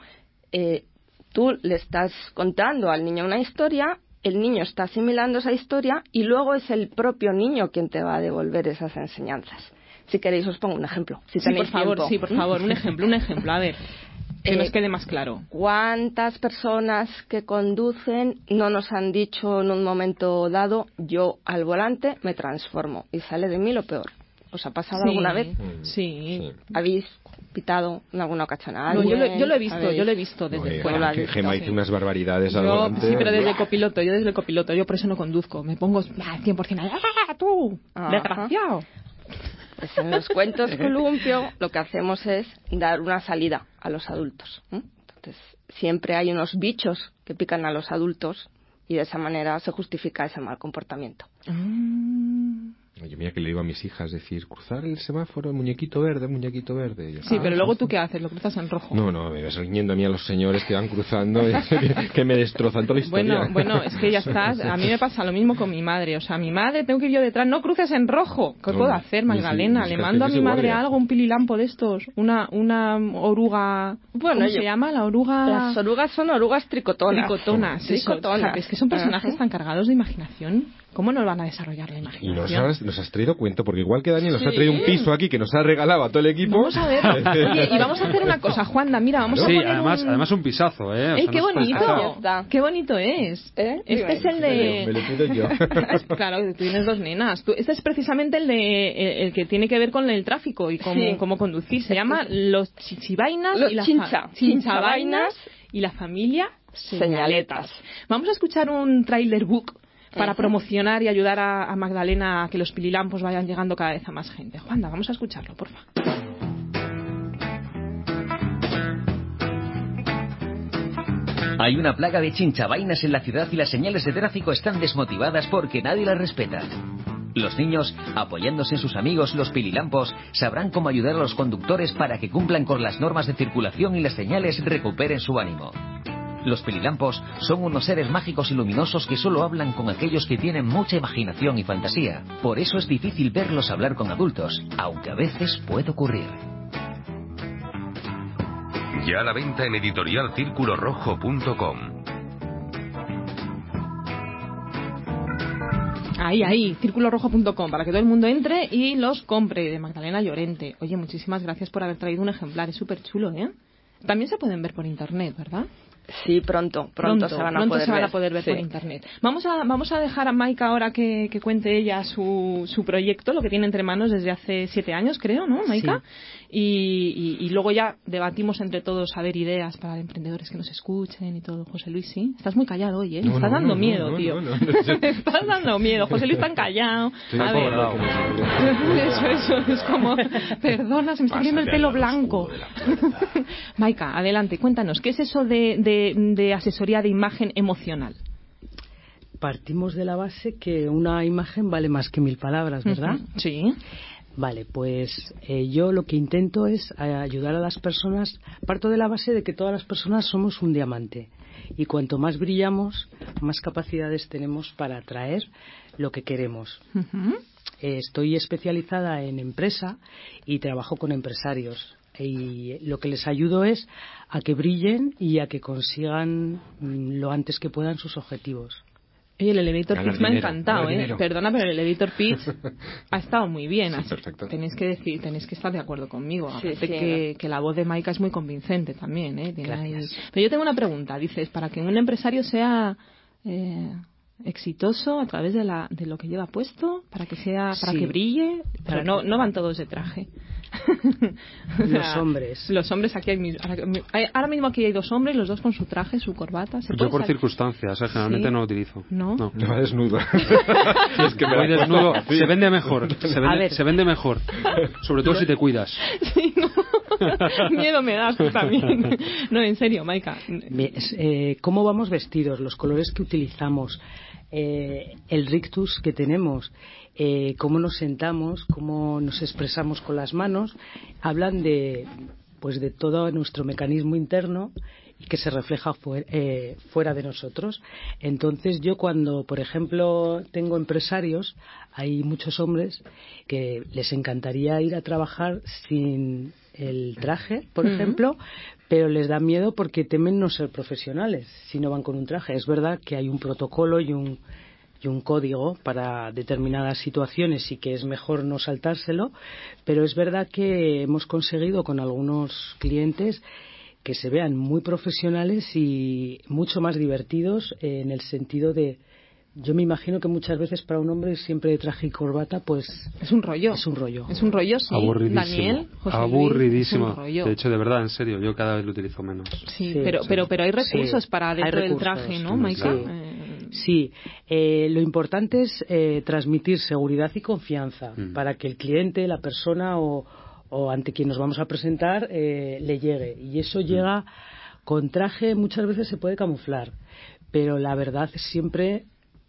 tú le estás contando al niño una historia, el niño está asimilando esa historia y luego es el propio niño quien te va a devolver esas enseñanzas. Si queréis os pongo un ejemplo. Por favor, un ejemplo. A ver, que nos quede más claro. ¿Cuántas personas que conducen no nos han dicho en un momento dado, yo al volante me transformo y sale de mí lo peor? ¿Os ha pasado alguna vez? Sí. ¿Habéis pitado en alguna ocasión a alguien? No, yo lo he visto desde fuera. Gema dice unas barbaridades al volante. Sí, pero desde el copiloto. Yo por eso no conduzco. Me pongo 100%. ¡Tú! ¡Desgraciado! Pues en los cuentos Columpio lo que hacemos es dar una salida a los adultos. Entonces, siempre hay unos bichos que pican a los adultos y de esa manera se justifica ese mal comportamiento. Yo mira que le digo a mis hijas, decir, cruzar el semáforo, muñequito verde. Sí, pero luego tú qué haces, lo cruzas en rojo. No, me vas riñendo a mí a los señores que van cruzando que me destrozan toda la historia. Bueno, es que ya estás. A mí me pasa lo mismo con mi madre. O sea, mi madre, tengo que ir yo detrás, no cruces en rojo. ¿Qué puedo hacer, Magdalena? Le mando a mi madre algo, un pililampo de estos, una oruga. ¿Cómo se llama? La oruga. Las orugas son orugas tricotonas. Tricotonas. Es que son personajes tan cargados de imaginación. ¿Cómo no van a desarrollar la imaginación? Y nos has traído cuento, porque igual que Daniel nos ha traído un piso aquí que nos ha regalado a todo el equipo. Vamos a ver. Oye, y vamos a hacer una cosa, Juanda, mira, vamos a poner además un pisazo, ¿eh? ¡Ey, qué bonito! ¡Qué bonito es! Este es el de... Me lo pido yo. Claro, tú tienes 2 nenas. Este es precisamente el que tiene que ver con el tráfico y cómo conducir. Se llama Los Chinchavainas Chinchavainas y la familia Señaletas. Vamos a escuchar un trailer book para promocionar y ayudar a Magdalena a que los pililampos vayan llegando cada vez a más gente. Juanda, vamos a escucharlo, porfa. Hay una plaga de chinchavainas en la ciudad y las señales de tráfico están desmotivadas porque nadie las respeta. Los niños, apoyándose en sus amigos, los pililampos, sabrán cómo ayudar a los conductores para que cumplan con las normas de circulación y las señales recuperen su ánimo. Los pililampos son unos seres mágicos y luminosos que solo hablan con aquellos que tienen mucha imaginación y fantasía. Por eso es difícil verlos hablar con adultos, aunque a veces puede ocurrir. Ya a la venta en editorialcirculorrojo.com. Ahí, circulorrojo.com, para que todo el mundo entre y los compre, de Magdalena Llorente. Oye, muchísimas gracias por haber traído un ejemplar, es súper chulo, ¿eh? También se pueden ver por internet, ¿verdad? Sí, pronto se van a poder ver por internet. Vamos a dejar a Maika ahora que cuente ella su proyecto, lo que tiene entre manos desde hace 7 años, creo, ¿no, Maika? Sí. Y luego ya debatimos entre todos a ver ideas para emprendedores que nos escuchen y todo. José Luis, sí. Estás muy callado hoy, ¿eh? Estás dando miedo, tío. Estás dando miedo. José Luis tan callado. A ver. Eso es como, perdona, se me está poniendo el pelo blanco. Maika, adelante, cuéntanos, ¿qué es eso de asesoría de imagen emocional? Partimos de la base que una imagen vale más que 1000 palabras, ¿verdad? Sí. Vale, pues yo lo que intento es ayudar a las personas. Parto de la base de que todas las personas somos un diamante y cuanto más brillamos, más capacidades tenemos para atraer lo que queremos. Estoy especializada en empresa y trabajo con empresarios. Y lo que les ayudo es a que brillen y a que consigan lo antes que puedan sus objetivos. Oye, el elevator pitch me ha encantado, ¿eh? Perdona, pero el elevator pitch ha estado muy bien. Sí, perfecto. Tenéis que estar de acuerdo conmigo. Aparte que la voz de Maika es muy convincente también, ¿eh? Gracias. Pero yo tengo una pregunta. Dices, para que un empresario sea exitoso a través de lo que lleva puesto, para que brille, pero no van todos de traje. Los hombres aquí ahora mismo aquí hay 2 hombres, los 2 con su traje, su corbata. Yo por circunstancias, generalmente no lo utilizo. No va desnudo. Es que voy desnudo, se vende mejor, se vende mejor, sobre todo si te cuidas. Sí, no. Miedo me das tú también. No, en serio, Maika. ¿Cómo vamos vestidos? Los colores que utilizamos, el rictus que tenemos, cómo nos sentamos, cómo nos expresamos con las manos, hablan de todo nuestro mecanismo interno y que se refleja fuera de nosotros. Entonces yo cuando, por ejemplo, tengo empresarios, hay muchos hombres que les encantaría ir a trabajar sin el traje, por ejemplo, pero les da miedo porque temen no ser profesionales si no van con un traje. Es verdad que hay un protocolo y un código para determinadas situaciones y que es mejor no saltárselo, pero es verdad que hemos conseguido con algunos clientes que se vean muy profesionales y mucho más divertidos en el sentido de... Yo me imagino que muchas veces para un hombre siempre de traje y corbata, pues... Es un rollo. Es un rollo, sí. Aburridísimo. Daniel, José aburridísimo. Luis, es un rollo. De hecho, de verdad, en serio, yo cada vez lo utilizo menos. Sí, pero hay recursos para dentro del traje, ¿no, Maika? Sí. Lo importante es transmitir seguridad y confianza para que el cliente, la persona o ante quien nos vamos a presentar le llegue. Y eso llega con traje, muchas veces se puede camuflar, pero la verdad es siempre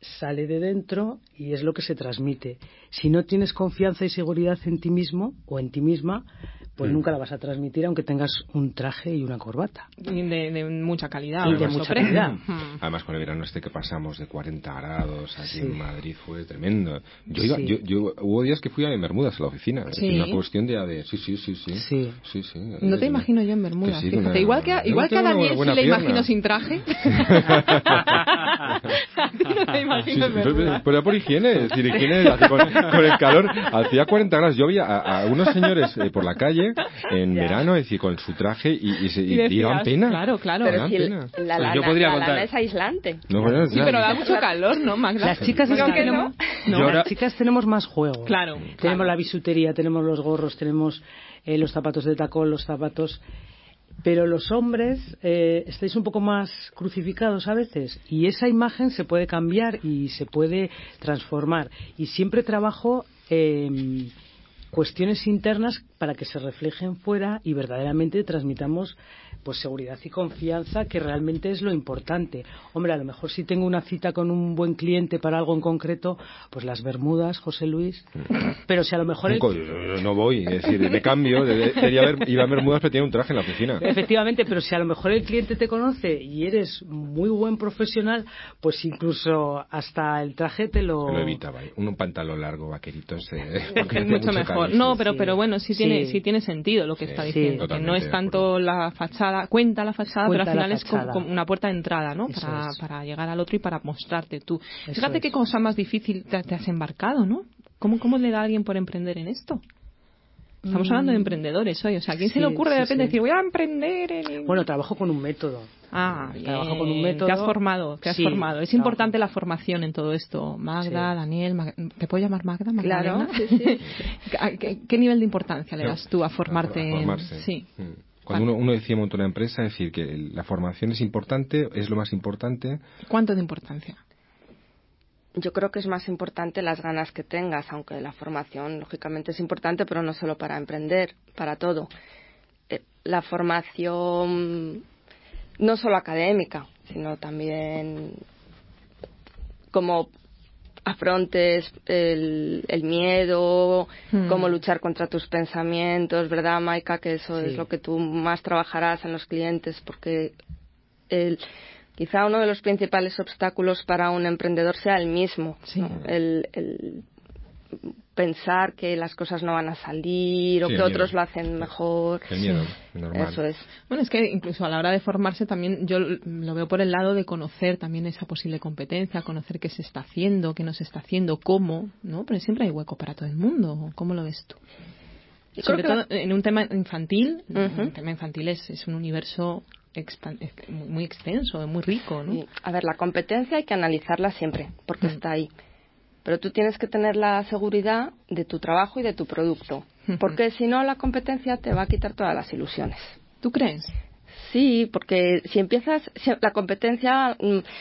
sale de dentro y es lo que se transmite. Si no tienes confianza y seguridad en ti mismo o en ti misma, pues nunca la vas a transmitir aunque tengas un traje y una corbata. De mucha calidad. Y de mucha calidad. Además, con el verano que pasamos de 40 grados aquí en Madrid fue tremendo. Yo hubo días que fui en Bermudas a la oficina. Sí. Es una cuestión de sí. No te imagino yo en Bermudas. Sí, fíjate. Igual que a Daniel sí le imagino sin traje. A ti no te imagino en Bermudas. Pero por higiene. Es decir, higiene con el calor. Hacía 40 grados. Yo vi a unos señores por la calle en verano, es decir, con su traje y daban pena. Claro. Pero si la lana es aislante. Sí, pero da mucho calor, ¿no, Magda? Las chicas las chicas tenemos más juego. Claro. Tenemos la bisutería, tenemos los gorros, tenemos los zapatos de tacón, los zapatos... Pero los hombres estáis un poco más crucificados a veces y esa imagen se puede cambiar y se puede transformar. Y siempre trabajo cuestiones internas para que se reflejen fuera y verdaderamente transmitamos pues seguridad y confianza, que realmente es lo importante. Hombre, a lo mejor si tengo una cita con un buen cliente para algo en concreto, pues las bermudas, José Luis. Pero si a lo mejor... Yo no voy, es decir, me cambio, iba a bermudas pero tenía un traje en la oficina. Efectivamente, pero si a lo mejor el cliente te conoce y eres muy buen profesional, pues incluso hasta el traje te lo evitaba. Un pantalón largo, vaqueritos... es mucho mejor. No, pero bueno, sí tiene sentido lo que está diciendo. Que no es tanto la fachada, cuenta la fachada, pero al final es como una puerta de entrada, ¿no? Para llegar al otro y para mostrarte tú. Fíjate qué cosa más difícil te has embarcado, ¿no? ¿Cómo le da a alguien por emprender en esto? Estamos hablando de emprendedores hoy, o sea, ¿a quién se le ocurre de repente decir voy a emprender en... Bueno, trabajo con un método. Trabajo con un método. Te has formado. Es importante la formación en todo esto. Magda, Daniel, ¿te puedo llamar Magda? Claro, sí. ¿Qué nivel de importancia le das tú a formarte? A formarse. Sí. Cuando uno decide montar una empresa, es decir, que la formación es importante, es lo más importante. ¿Cuánto de importancia? Yo creo que es más importante las ganas que tengas, aunque la formación lógicamente es importante, pero no solo para emprender, para todo. La formación no solo académica, sino también cómo afrontes el miedo, cómo luchar contra tus pensamientos, ¿verdad, Maika? Que eso es lo que tú más trabajarás en los clientes, porque quizá uno de los principales obstáculos para un emprendedor sea el mismo, ¿no? El pensar que las cosas no van a salir o que otros lo hacen mejor. El miedo, normal. Eso es. Bueno, es que incluso a la hora de formarse también yo lo veo por el lado de conocer también esa posible competencia, conocer qué se está haciendo, qué no se está haciendo, cómo, ¿no? Pero siempre hay hueco para todo el mundo. ¿Cómo lo ves tú? Sobre todo en un tema infantil, un tema infantil es un universo muy extenso, muy rico, ¿no? A ver, la competencia hay que analizarla siempre, porque está ahí. Pero tú tienes que tener la seguridad de tu trabajo y de tu producto, porque si no la competencia te va a quitar todas las ilusiones. ¿Tú crees? Sí, porque la competencia,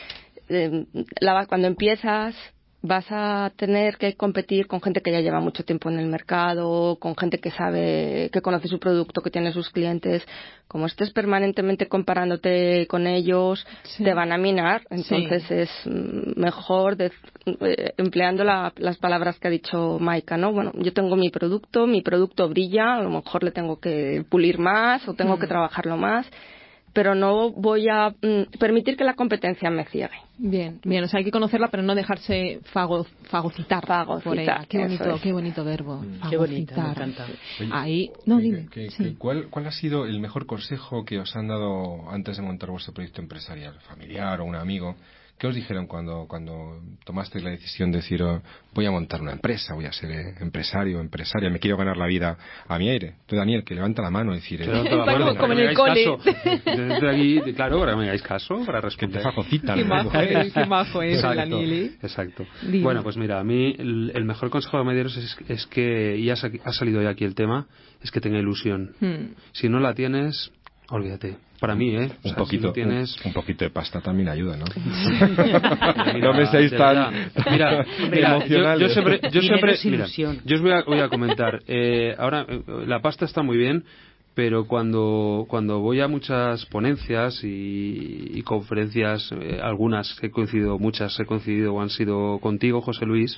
cuando empiezas vas a tener que competir con gente que ya lleva mucho tiempo en el mercado, con gente que sabe, que conoce su producto, que tiene sus clientes. Como estés permanentemente comparándote con ellos, te van a minar. Entonces es mejor empleando las palabras que ha dicho Maika, ¿no? Bueno, yo tengo mi producto brilla, a lo mejor le tengo que pulir más o tengo que trabajarlo más, pero no voy a permitir que la competencia me ciegue. Bien, o sea, hay que conocerla, pero no dejarse fagocitar por ella. Qué bonito verbo. Qué bonito, me encanta. Ahí, dime. ¿Cuál ha sido el mejor consejo que os han dado antes de montar vuestro proyecto empresarial, familiar o un amigo? ¿Qué os dijeron cuando tomasteis la decisión de decir voy a montar una empresa, voy a ser empresaria, me quiero ganar la vida a mi aire? Tú, Daniel, que levanta la mano y decir... como en el cole. Desde aquí, claro, para que me hagáis caso, para responder. Que te fagocitan. Qué majo es el Daniel. Exacto. Bueno, pues mira, a mí el mejor consejo que me dieron es que, y ha salido ya aquí el tema, es que tenga ilusión. Si no la tienes, olvídate. Para mí, un poquito de pasta también ayuda, ¿no? Mira, no me seáis tan emocionales. Yo os voy a comentar. Ahora, la pasta está muy bien, pero cuando voy a muchas ponencias y conferencias, algunas muchas he coincidido o han sido contigo, José Luis,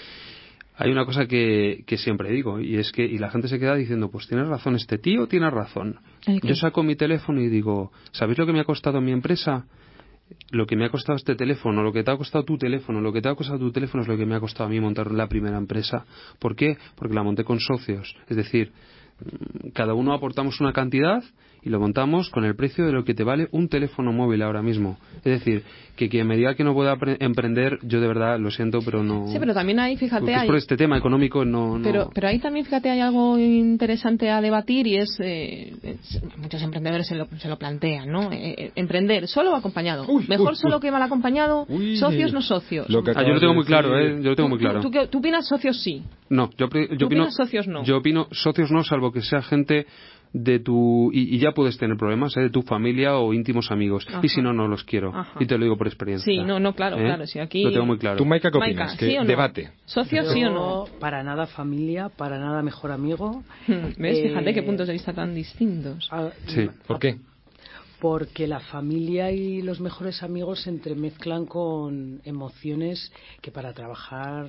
hay una cosa que siempre digo, y es que la gente se queda diciendo, pues tienes razón, este tío tiene razón. Yo saco mi teléfono y digo, ¿sabéis lo que me ha costado mi empresa? Lo que me ha costado este teléfono, lo que te ha costado tu teléfono, lo que te ha costado tu teléfono es lo que me ha costado a mí montar la primera empresa. ¿Por qué? Porque la monté con socios. Es decir, cada uno aportamos una cantidad y lo montamos con el precio de lo que te vale un teléfono móvil ahora mismo. Es decir, que quien me diga que no pueda emprender, yo de verdad lo siento, pero no. Sí, pero también ahí, fíjate, es por este tema económico no. Pero ahí también, fíjate, hay algo interesante a debatir y es muchos emprendedores se lo plantean, ¿no? Emprender solo o acompañado. Mejor solo que mal acompañado. Socios no socios. Yo lo tengo muy claro, Yo lo tengo muy claro. ¿Tú opinas socios sí? No, yo opino socios no. Yo opino socios no, salvo que sea gente de tu y ya puedes tener problemas de tu familia o íntimos amigos. Ajá. Y si no los quiero. Ajá. Y te lo digo por experiencia. Sí, claro, sí, aquí lo tengo muy claro. ¿Tú, Maika, qué opinas? ¿Sí o no? Debate. ¿Socios sí o no? Para nada familia, para nada mejor amigo. ¿Ves? Fíjate qué puntos de vista tan distintos. Sí. ¿Por qué? Porque la familia y los mejores amigos se entremezclan con emociones que para trabajar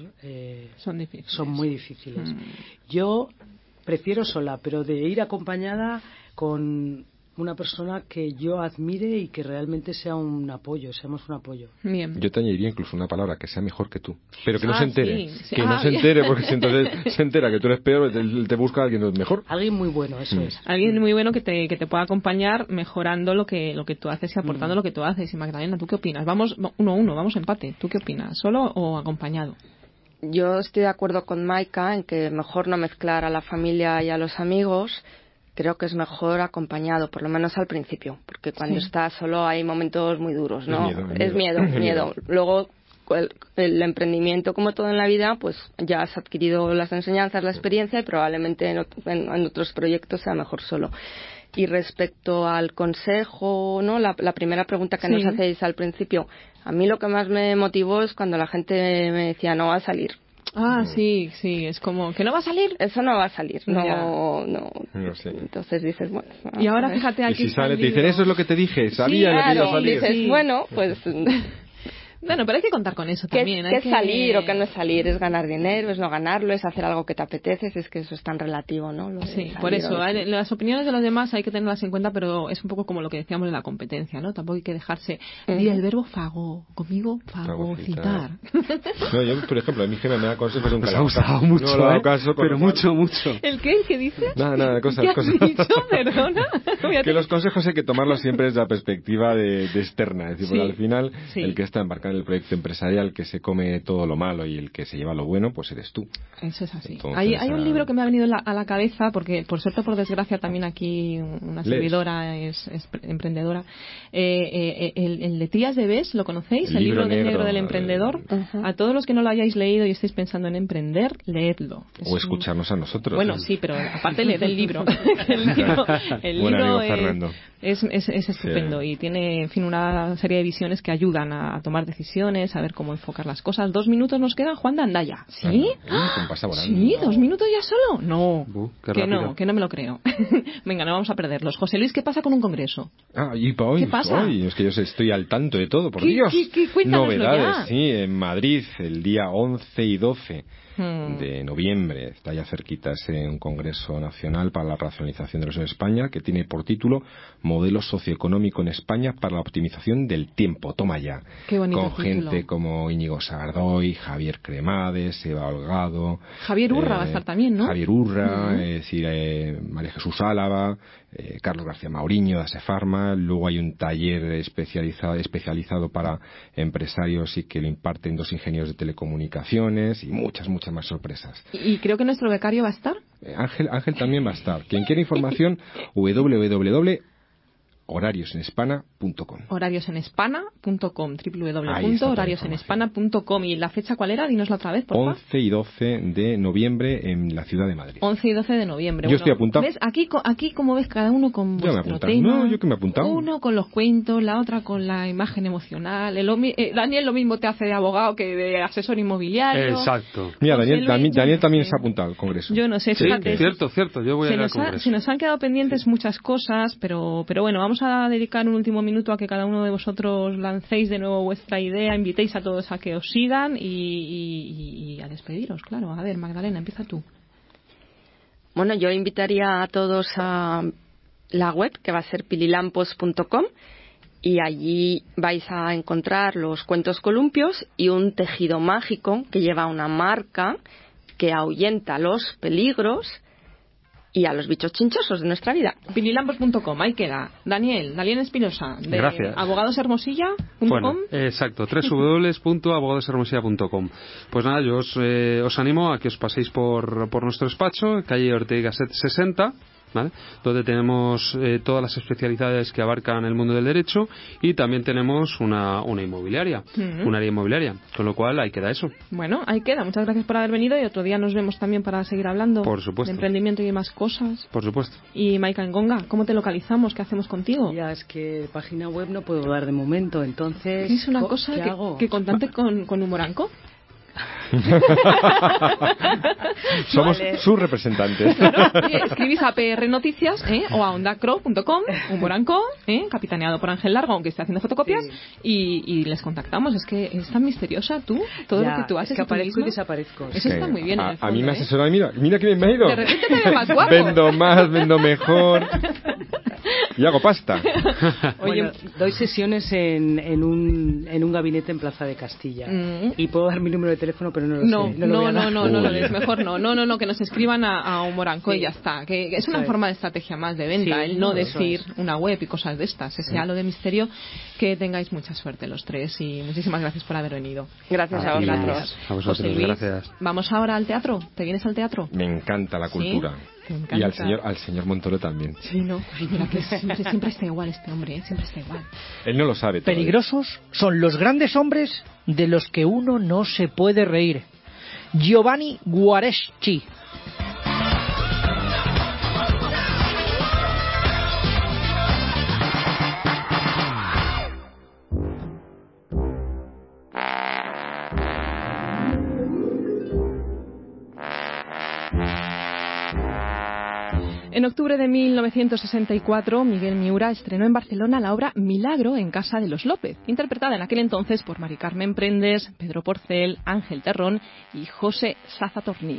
son muy difíciles. Yo prefiero sola, pero de ir acompañada con una persona que yo admire y que realmente sea un apoyo, seamos un apoyo. Bien. Yo te añadiría incluso una palabra, que sea mejor que tú. Pero que no se entere. Sí. Que no se entere, porque si entonces se entera que tú eres peor, te busca a alguien mejor. Alguien muy bueno, eso es. Alguien muy bueno que te pueda acompañar mejorando lo que tú haces y aportando lo que tú haces. Y Magdalena, ¿tú qué opinas? Vamos 1-1, vamos empate. ¿Tú qué opinas? ¿Solo o acompañado? Yo estoy de acuerdo con Maika en que mejor no mezclar a la familia y a los amigos. Creo que es mejor acompañado, por lo menos al principio, porque cuando estás solo hay momentos muy duros, ¿no? Es miedo. Luego, el emprendimiento, como todo en la vida, pues ya has adquirido las enseñanzas, la experiencia y probablemente en otros proyectos sea mejor solo. Y respecto al consejo, ¿no? La primera pregunta que nos hacéis al principio, a mí lo que más me motivó es cuando la gente me decía, no va a salir. Sí, es como, ¿que no va a salir? Eso no va a salir, no sé. Entonces dices, bueno. Y ahora fíjate aquí. Y si sale, te dicen, eso es lo que te dije, sabía lo que iba a salir. Dices, bueno, pues. Bueno, pero hay que contar con eso también. ¿Qué es salir o qué no es salir? ¿Es ganar dinero? ¿Es no ganarlo? ¿Es hacer algo que te apetece? Es que eso es tan relativo, ¿no? Por eso. Las opiniones de los demás hay que tenerlas en cuenta, pero es un poco como lo que decíamos de la competencia, ¿no? Tampoco hay que dejarse. Mira, el verbo fago. Conmigo, fagocitar. No, yo, por ejemplo, a mi jefe me da consejos de un calado. Me ha gustado mucho, no, dado caso, pero mucho. ¿El qué? ¿Qué dices? Nada, cosas. ¿Qué has dicho? Perdona. Que los consejos hay que tomarlos siempre desde la perspectiva de externa. Es decir, porque al final, el que está embarcado en el proyecto empresarial, el que se come todo lo malo y el que se lleva lo bueno, pues eres tú. Eso es así. Entonces, hay un libro que me ha venido a la cabeza, porque por suerte o por desgracia también aquí una servidora es emprendedora. El de Tías de Bes, ¿lo conocéis? El libro negro del emprendedor. A todos los que no lo hayáis leído y estáis pensando en emprender, leedlo. O escucharnos a nosotros. Bueno, sí, pero aparte leed el libro. El libro es estupendo y tiene, en fin, una serie de visiones que ayudan a tomar decisiones, a ver cómo enfocar las cosas. 2 minutos nos quedan, Juan de Andaya. ¿Sí? ¿Sí? ¿2 minutos ya solo? No. Que no me lo creo. Venga, no vamos a perderlos. José Luis, ¿qué pasa con un congreso? ¿Y para hoy? ¿Qué pasa? Es que yo estoy al tanto de todo, por Dios. Novedades, ya. Sí, en Madrid, el día 11 y 12 de noviembre, está ya cerquita un congreso nacional para la racionalización de los en España, que tiene por título Modelo socioeconómico en España para la optimización del tiempo. Toma ya. Qué bonito con título. Gente como Íñigo Sagardoy, Javier Cremades, Eva Holgado, Javier Urra va a estar también, ¿no? Javier Urra, María Jesús Álava, Carlos García Mauriño de Asefarma. Luego hay un taller especializado para empresarios y que lo imparten 2 ingenieros de telecomunicaciones y muchas más sorpresas. Y creo que nuestro becario va a estar. Ángel también va a estar. Quien quiera información, www horariosenhispana.com. Horariosenhispana.com, www.horariosenhispana.com. ¿Y la fecha cuál era? Dinosla otra vez, por favor. 11 y 12 de noviembre en la ciudad de Madrid. 11 y 12 de noviembre. Yo estoy apuntado. ¿Ves? Aquí, como ves, cada uno con vuestro tema. No, yo que me he apuntado. Uno con los cuentos, la otra con la imagen emocional. Daniel lo mismo te hace de abogado que de asesor inmobiliario. Exacto. Mira, Daniel también se ha apuntado al congreso. Yo no sé, fíjate. Cierto. Yo voy a ir al congreso. Se nos han quedado pendientes muchas cosas, pero bueno, vamos a dedicar un último minuto a que cada uno de vosotros lancéis de nuevo vuestra idea, invitéis a todos a que os sigan y a despediros, claro. A ver, Magdalena, empieza tú. Bueno, yo invitaría a todos a la web, que va a ser pililampos.com, y allí vais a encontrar los cuentos columpios y un tejido mágico que lleva una marca que ahuyenta los peligros y a los bichos chinchosos de nuestra vida. Pililampos.com, ahí queda. Daniel Espinosa, de Gracias. abogadoshermosilla.com. Bueno, exacto, www.abogadoshermosilla.com. Pues nada, yo os animo a que os paséis por nuestro despacho, calle Ortega 60, ¿vale? Donde tenemos todas las especialidades que abarcan el mundo del derecho, y también tenemos una inmobiliaria, un área inmobiliaria, con lo cual ahí queda eso. Bueno, ahí queda. Muchas gracias por haber venido, y otro día nos vemos también para seguir hablando por supuesto, de emprendimiento y más cosas. Por supuesto. Y Maika Ngonga, ¿cómo te localizamos? ¿Qué hacemos contigo? Ya, es que página web no puedo dar de momento, entonces... Es una cosa que contante con Humoranco. Somos sus representantes. Escribís a PR Noticias o a ondacro.com, Humoranco, capitaneado por Ángel Largo, aunque esté haciendo fotocopias, y les contactamos. Es que es tan misteriosa tú, todo lo que tú haces. Es que aparezco y desaparezco. Eso está muy bien. A mí me asesora, mira que bien me ha ido. De repente te ves más guapo. Vendo más, vendo mejor. Y hago pasta. Oye, bueno, doy sesiones en un gabinete en Plaza de Castilla. Y puedo dar mi número de teléfono, pero no lo sé. No lo des, mejor no, que nos escriban a Humoranco y ya está. Que es una forma de estrategia más de venta, el no decir una web y cosas de estas. Ese halo de misterio. Que tengáis mucha suerte los tres, y muchísimas gracias por haber venido. Gracias a vosotros. A vosotros, gracias. Vamos ahora al teatro. ¿Te vienes al teatro? Me encanta la cultura. ¿Sí? Y al señor Montoro también. Sí, ¿no? Ay, mira que siempre está igual este hombre, siempre está igual. Él no lo sabe. Peligrosos son los grandes hombres de los que uno no se puede reír. Giovanni Guareschi. En octubre de 1964, Miguel Miura estrenó en Barcelona la obra Milagro en casa de los López, interpretada en aquel entonces por Mari Carmen Prendes, Pedro Porcel, Ángel Terrón y José Sazatornil.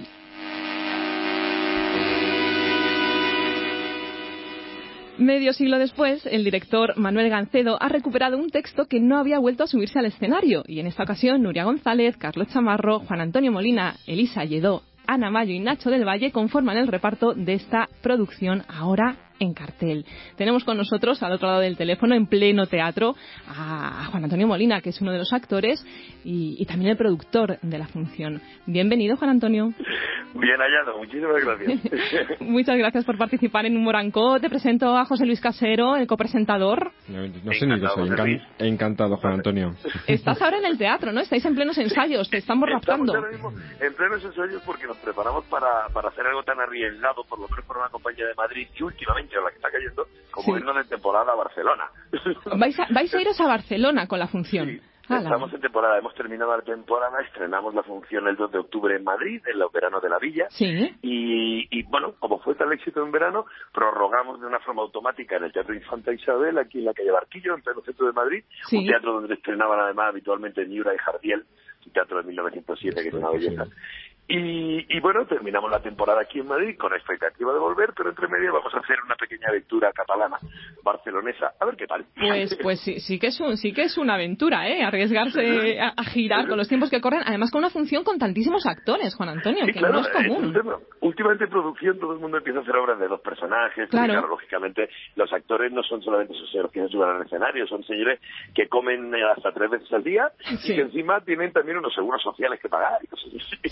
Medio siglo después, el director Manuel Gancedo ha recuperado un texto que no había vuelto a subirse al escenario, y en esta ocasión Nuria González, Carlos Chamarro, Juan Antonio Molina, Elisa Lledó, Ana Mayo y Nacho del Valle conforman el reparto de esta producción ahora en cartel. Tenemos con nosotros al otro lado del teléfono, en pleno teatro, a Juan Antonio Molina, que es uno de los actores y también el productor de la función. Bienvenido, Juan Antonio. Bien hallado, muchísimas gracias. Muchas gracias por participar en Humoranco. Te presento a José Luis Casero, el copresentador. No sé ni qué soy. Encantado, Juan Antonio. Estás ahora en el teatro, ¿no? Estáis en plenos ensayos, te estamos raptando. Estamos ahora mismo en plenos ensayos porque nos preparamos para hacer algo tan arriesgado, por lo menos por una compañía de Madrid y últimamente a la que está cayendo, como irnos de temporada a Barcelona. ¿Vais a iros a Barcelona con la función? Sí. Estamos en temporada, hemos terminado la temporada, estrenamos la función el 2 de octubre en Madrid, en el verano de la Villa, y bueno, como fue tal éxito en verano, prorrogamos de una forma automática en el Teatro Infanta Isabel, aquí en la calle Barquillo, en pleno centro de Madrid, un teatro donde estrenaban además habitualmente Miura y Jardiel, un teatro de 1907 que es una belleza. Y bueno, terminamos la temporada aquí en Madrid con la expectativa de volver, pero entre medio vamos a hacer una pequeña aventura catalana, barcelonesa, a ver qué tal. Pues sí que es una aventura, arriesgarse a girar con los tiempos que corren, además con una función con tantísimos actores, Juan Antonio, que claro, no es común. Últimamente en producción todo el mundo empieza a hacer obras de dos personajes, claro. Porque, lógicamente los actores no son solamente esos señores que se suben al escenario, son señores que comen hasta 3 veces al día y que encima tienen también unos seguros sociales que pagar y cosas así. Sí.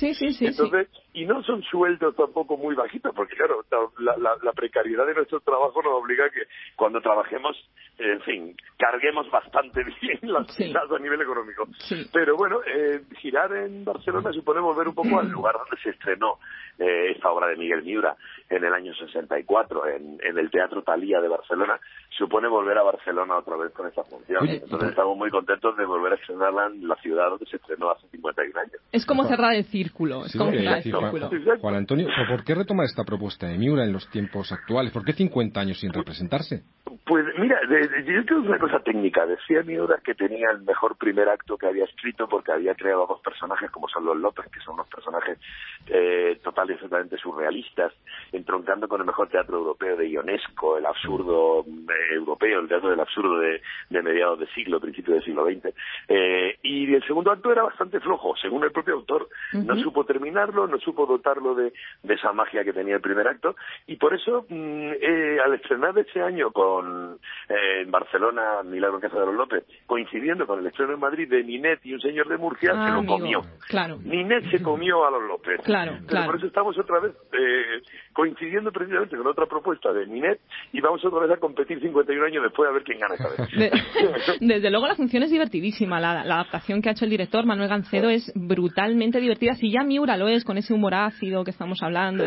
Entonces, y no son sueldos tampoco muy bajitos, porque claro, la precariedad de nuestro trabajo nos obliga a que cuando trabajemos, en fin, carguemos bastante bien las pilas a nivel económico. Pero bueno, girar en Barcelona supone volver un poco al lugar donde se estrenó esta obra de Miguel Miura en el año 64, en el Teatro Thalía de Barcelona. Supone volver a Barcelona otra vez con esta función. Entonces estamos muy contentos de volver a estrenarla en la ciudad donde se estrenó hace 51 años. Es como cerrar el círculo. Juan Antonio, ¿por qué retomar esta propuesta de Miura en los tiempos actuales? ¿Por qué 50 años sin representarse? Pues mira, yo creo que es una cosa técnica. Decía Miura que tenía el mejor primer acto que había escrito porque había creado dos personajes como son los López, que son unos personajes total y absolutamente surrealistas, entroncando con el mejor teatro europeo de Ionesco, el absurdo europeo, el teatro del absurdo de mediados de siglo, principios del siglo XX. Y el segundo acto era bastante flojo, según el propio autor. No supo terminarlo, no supo dotarlo de esa magia que tenía el primer acto, y por eso al estrenar de este año en Barcelona Milagro en Casa de los López, coincidiendo con el estreno en Madrid de Ninet y un señor de Murcia, se lo comió. Claro. Ninet se comió a los López. Claro. Por eso estamos otra vez coincidiendo precisamente con otra propuesta de Ninet y vamos otra vez a competir 51 años después a ver quién gana esta vez. Desde luego la función es divertidísima. La adaptación que ha hecho el director Manuel Gancedo es brutalmente divertida. Si ya Miura lo es, con ese humor ácido que estamos hablando,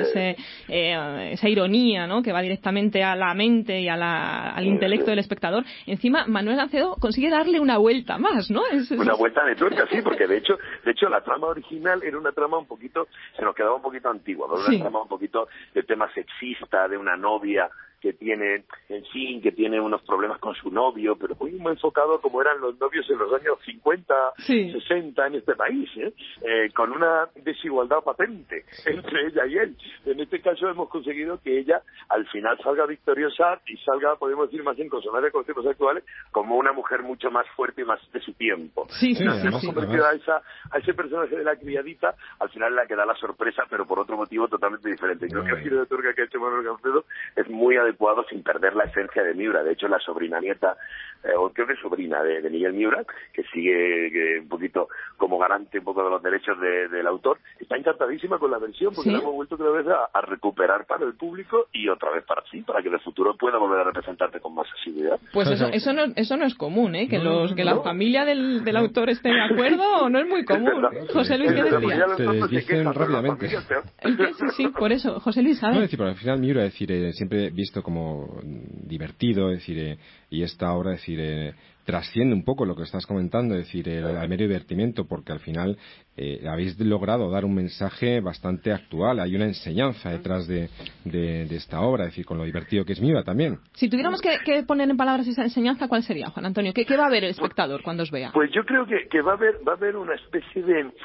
esa ironía, ¿no?, que va directamente a la mente y al intelecto del espectador, encima Manuel Gancedo consigue darle una vuelta más, ¿no? Una vuelta de tuerca, sí, porque de hecho la trama original era una trama un poquito, se nos quedaba un poquito antigua, ¿no? Una trama un poquito de tema sexista, de una novia que tiene, en fin, que tiene unos problemas con su novio, pero muy enfocado como eran los novios en los años 50, 60 en este país, con una desigualdad patente entre ella y él. En este caso hemos conseguido que ella al final salga victoriosa y salga, podemos decir, más en consonancia con los tiempos actuales, como una mujer mucho más fuerte y más de su tiempo. Nos hemos convertido a ese personaje de la criadita, al final la que da la sorpresa, pero por otro motivo totalmente diferente. Creo que el giro de tuerca que ha hecho Manuel Gancedo es muy adecuado sin perder la esencia de Miura. De hecho, la sobrina nieta, o creo que sobrina de Miguel Miura, que sigue un poquito como garante un poco de los derechos del autor, está encantadísima con la versión porque la hemos vuelto otra vez a recuperar para el público y otra vez para sí, para que en el futuro pueda volver a representarte con más asiduidad. Pues eso no es común, ¿eh? Que la familia del autor esté de acuerdo, no es muy común. José Luis, ¿qué decía? Te dicen rápidamente. Sí, por eso. José Luis, ¿sabes? No, decir, pero al final Miura, siempre visto como divertido, y esta obra, trasciende un poco lo que estás comentando, el mero divertimiento, porque al final habéis logrado dar un mensaje bastante actual. Hay una enseñanza detrás de esta obra, con lo divertido que es Miura también. Si tuviéramos que poner en palabras esa enseñanza, ¿cuál sería, Juan Antonio? ¿Qué va a ver el espectador cuando os vea? Pues yo creo que va a haber una especie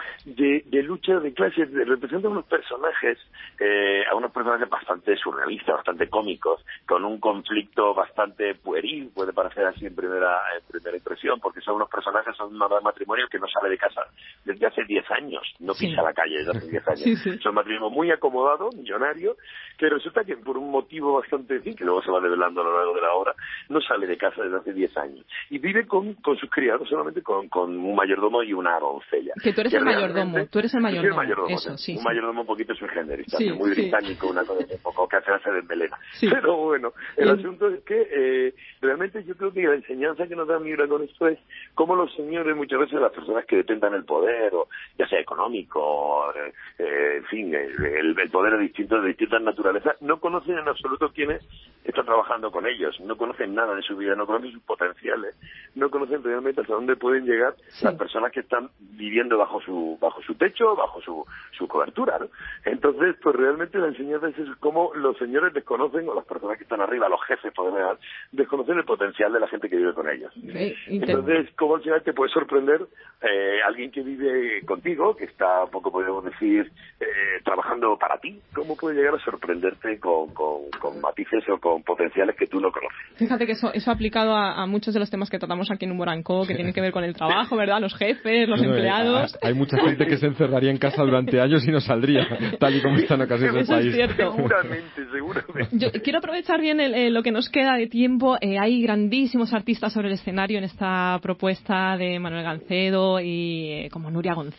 de lucha de clases, representa unos personajes, a unos personajes bastante surrealistas, bastante cómicos, con un conflicto bastante pueril, puede parecer así en primera impresión, porque son unos personajes, son un matrimonio que no sale de casa desde hace 10 años, no pisa la calle desde hace 10 años. Son un matrimonio muy acomodado, millonario, que resulta que por un motivo bastante que luego se va develando a lo largo de la obra, no sale de casa desde hace 10 años. Y vive con sus criados, solamente con un mayordomo y una doncella. Que tú eres el mayordomo. Tú eres el mayordomo. Eso, un mayordomo un poquito sui generis, muy británico, una cosa un poco que hace de melena. Pero bueno, el asunto es que realmente yo creo que la enseñanza que nos da Miura con esto es cómo los señores, muchas veces las personas que detentan el poder, o ya sea económico, en fin, el poder de distintas naturalezas, no conocen en absoluto quiénes están trabajando con ellos, no conocen nada de su vida, no conocen sus potenciales, no conocen realmente hasta dónde pueden llegar las personas que están viviendo bajo su techo, bajo su cobertura, ¿no? Entonces, pues realmente la enseñanza es cómo los señores desconocen, o las personas que están arriba, los jefes, podemos decir, desconocen el potencial de la gente que vive con ellos. Entonces, cómo al final te puede sorprender alguien que vive contigo, que está, poco podemos decir, trabajando para ti, cómo puede llegar a sorprenderte con matices o con potenciales que tú no conoces. Fíjate que eso aplicado a muchos de los temas que tratamos aquí en Humor & Co, que tienen que ver con el trabajo, ¿verdad? Los jefes, los empleados. Hay mucha gente que se encerraría en casa durante años y no saldría, tal y como está en ocasiones del país. Es cierto. Seguramente. Yo quiero aprovechar bien lo que nos queda de tiempo. Hay grandísimos artistas sobre el escenario en esta propuesta de Manuel Gancedo, y como Nuria González,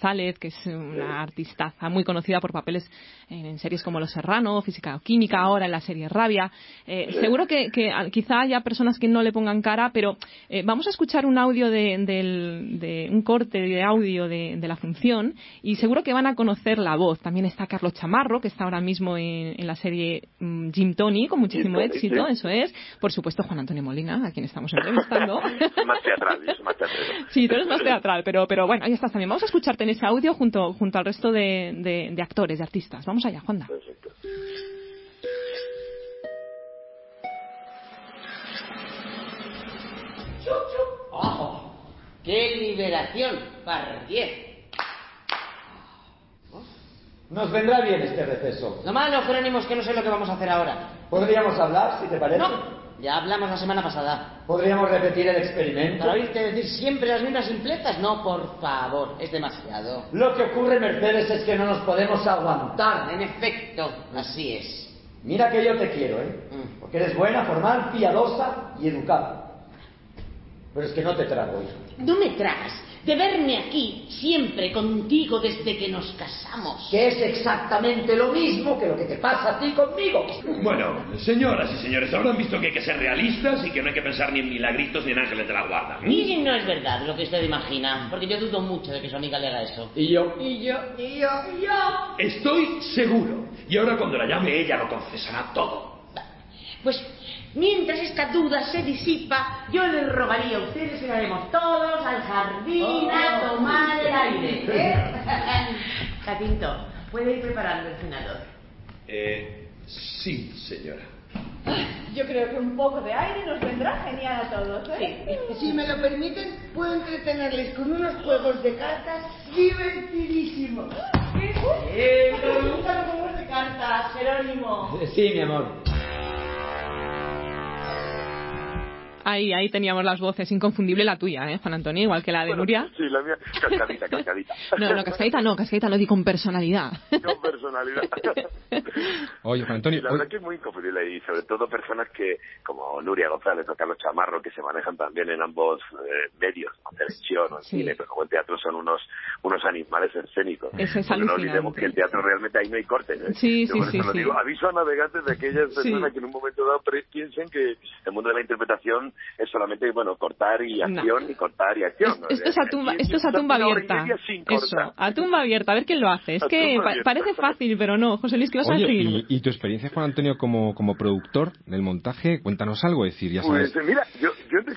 que es una artistaza muy conocida por papeles en series como Los Serrano, Física o Química, ahora en la serie Rabia. Seguro que quizá haya personas que no le pongan cara, pero vamos a escuchar un audio de un corte de audio de la función y seguro que van a conocer la voz. También está Carlos Chamarro, que está ahora mismo en la serie Gin Tonic, con muchísimo éxito, eso es. Por supuesto, Juan Antonio Molina, a quien estamos entrevistando. Más teatral, es más teatral. Sí, tú eres más teatral, pero bueno, ahí estás también. Vamos a escucharte en ese audio junto al resto de actores, de artistas. Vamos allá, Juanda. Perfecto. ¡Ojo! ¡Qué liberación! ¡Pardiez! Nos vendrá bien este receso. Lo malo, Jerónimo, es que no sé lo que vamos a hacer ahora. ¿Podríamos hablar, si te parece? No, ya hablamos la semana pasada. ¿Podríamos repetir el experimento? ¿Para oírte decir siempre las mismas simpletas? No, por favor, es demasiado. Lo que ocurre, Mercedes, es que no nos podemos aguantar. En efecto, así es. Mira que yo te quiero, porque eres buena, formal, piadosa y educada. Pero es que no te trago, hijo. No me tragas de verme aquí siempre contigo desde que nos casamos. Que es exactamente lo mismo que lo que te pasa a ti conmigo. Bueno, señoras y señores, habrán visto que hay que ser realistas y que no hay que pensar ni en milagritos ni en ángeles de la guarda. Y no es verdad lo que usted imagina, porque yo dudo mucho de que su amiga le haga eso. ¿Y yo? Estoy seguro. Y ahora cuando la llame ella lo confesará todo. Pues mientras esta duda se disipa, yo les rogaría a ustedes que vayamos todos al jardín a tomar el aire. Jacinto, ¿puede ir preparando el cenador? Sí, señora. Yo creo que un poco de aire nos vendrá genial a todos, ¿eh? Sí. Si me lo permiten, puedo entretenerles con unos juegos de cartas divertidísimos. ¿Qué? Me gustan los juegos de cartas, Jerónimo. Sí, mi amor. Ahí teníamos las voces, inconfundible la tuya, Juan Antonio, igual que la de Nuria. Sí, la mía, cascadita. No, cascadita no, di con personalidad. Con personalidad. Oye, Juan Antonio... La verdad que es muy inconfundible y sobre todo personas que, como Nuria González o Carlos Chamarro, que se manejan también en ambos medios, en televisión o en cine, pero como el teatro son unos animales escénicos. Eso es no olvidemos que el teatro realmente ahí no hay cortes. Sí. Digo, aviso a navegantes de aquellas personas que en un momento dado piensen que el mundo de la interpretación es solamente, cortar y acción y cortar y acción. Esto es a tumba abierta. Eso, a tumba abierta, a ver quién lo hace. Es que parece fácil, pero no. José Luis, ¿qué vas a decir? ¿Y tu experiencia, Juan Antonio, como productor del montaje? Cuéntanos algo, decir, ya sabes. Pues mira, yo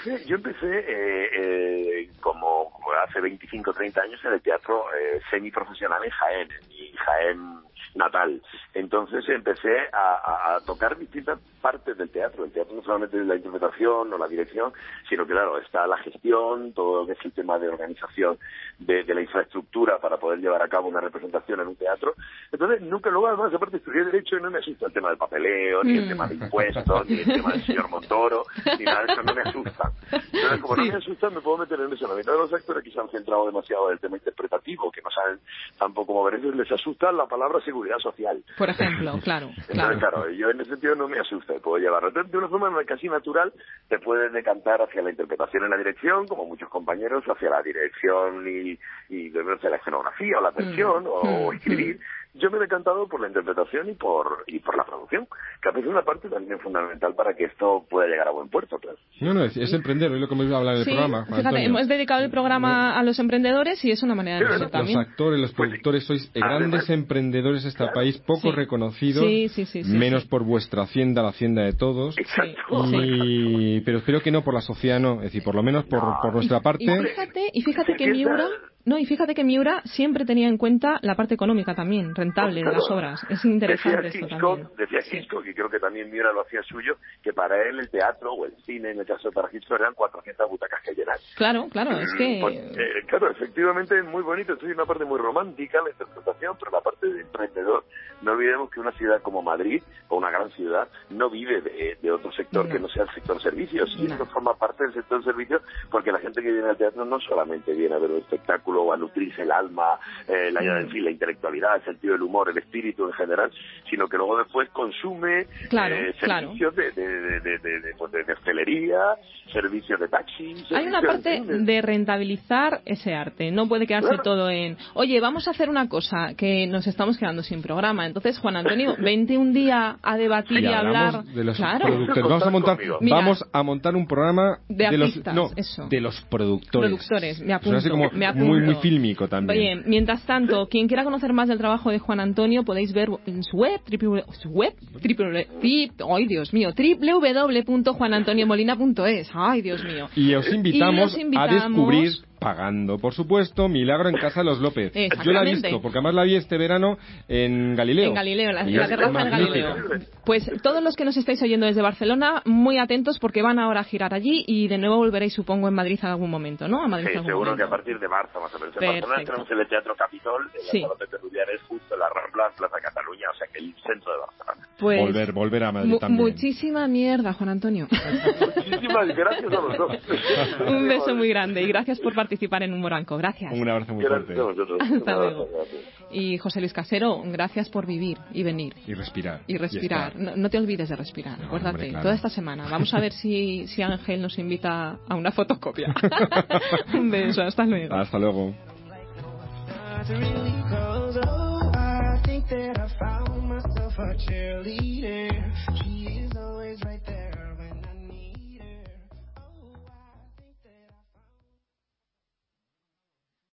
empecé como hace 25 o 30 años en el teatro semiprofesional en Jaén natal. Entonces empecé a tocar distintas partes del teatro. El teatro no solamente es la interpretación o la dirección, sino que, claro, está la gestión, todo lo que es el tema de organización de la infraestructura para poder llevar a cabo una representación en un teatro. Entonces, nunca luego, además, aparte estudié Derecho y no me asusta el tema del papeleo, ni el tema de impuestos, ni el tema del señor Montoro, ni nada de eso, no me asusta. Entonces, como no me asustan, me puedo meter en eso. La mitad de los actores que se han centrado demasiado en el tema interpretativo, que no saben tampoco mover eso, les asusta la palabra seguridad social. Por ejemplo, claro. Entonces, claro, yo en ese sentido no me asusta, puedo llevarlo. Entonces, de una forma casi natural, te puedes decantar hacia la interpretación en la dirección, como muchos compañeros, hacia la dirección y hacia la escenografía o la actuación o escribir. Yo me he decantado por la interpretación y por la producción, que a veces es una parte también fundamental para que esto pueda llegar a buen puerto, claro. No, es emprender, es lo que me iba a hablar en el programa. Fíjate, Antonio. hemos dedicado el programa a los emprendedores y es una manera de hacerlo también. Los actores, los productores, sois grandes emprendedores de este país, poco reconocidos, menos por vuestra hacienda, la hacienda de todos. Pero espero que no por la sociedad, no, es decir, por lo menos por nuestra parte. Y fíjate que Miura siempre tenía en cuenta la parte económica también, rentable de las obras. Es interesante esto también. Decía Hitchcock, y creo que también Miura lo hacía suyo, que para él el teatro o el cine, en el caso de para Hitchcock, eran 400 butacas que llenar. Claro, es que... claro, efectivamente es muy bonito, esto es una parte muy romántica, la interpretación, pero la parte de emprendedor. No olvidemos que una ciudad como Madrid, o una gran ciudad, no vive de otro sector que no sea el sector servicios. Y esto forma parte del sector servicios porque la gente que viene al teatro no solamente viene a ver un espectáculo solo a nutrirse el alma, en fin, la intelectualidad, el sentido del humor, el espíritu en general, sino que luego después consume servicios de hostelería, servicios de taxi. Hay una parte de rentabilizar ese arte, no puede quedarse todo en, oye, vamos a hacer una cosa, que nos estamos quedando sin programa. Entonces, Juan Antonio, vente un día a debatir y a hablar de los productores. Vamos a montar un programa de los productores. Me apunto, así como muy fílmico también. Oye, mientras tanto, quien quiera conocer más del trabajo de Juan Antonio, podéis ver en su web, www.juanantoniomolina.es. Ay, Dios mío. Y os invitamos a descubrir, pagando, por supuesto, Milagro en Casa de los López. Yo la he visto, porque además la vi este verano en Galileo. En Galileo, la terraza en Galileo. Pues todos los que nos estáis oyendo desde Barcelona, muy atentos porque van ahora a girar allí y de nuevo volveréis, supongo, en Madrid en algún momento, ¿no? A Madrid sí, seguro que a partir de marzo más o menos. En Barcelona tenemos el Teatro Capitol, en la sala de Rubianes, justo en la Rambla, Plaza Cataluña, o sea que el centro de Barcelona. Pues volver a Madrid también. Muchísima mierda, Juan Antonio. Muchísimas gracias a los dos. Un beso muy grande y gracias por participar en Humoranco. Gracias. Un abrazo muy fuerte. Hasta luego. Y José Luis Casero, gracias por vivir y venir. Y respirar. No te olvides de respirar, acuérdate. Hombre, claro. Toda esta semana. Vamos a ver si Ángel nos invita a una fotocopia. Un beso, hasta luego. Hasta luego. That I found myself a cheerleading.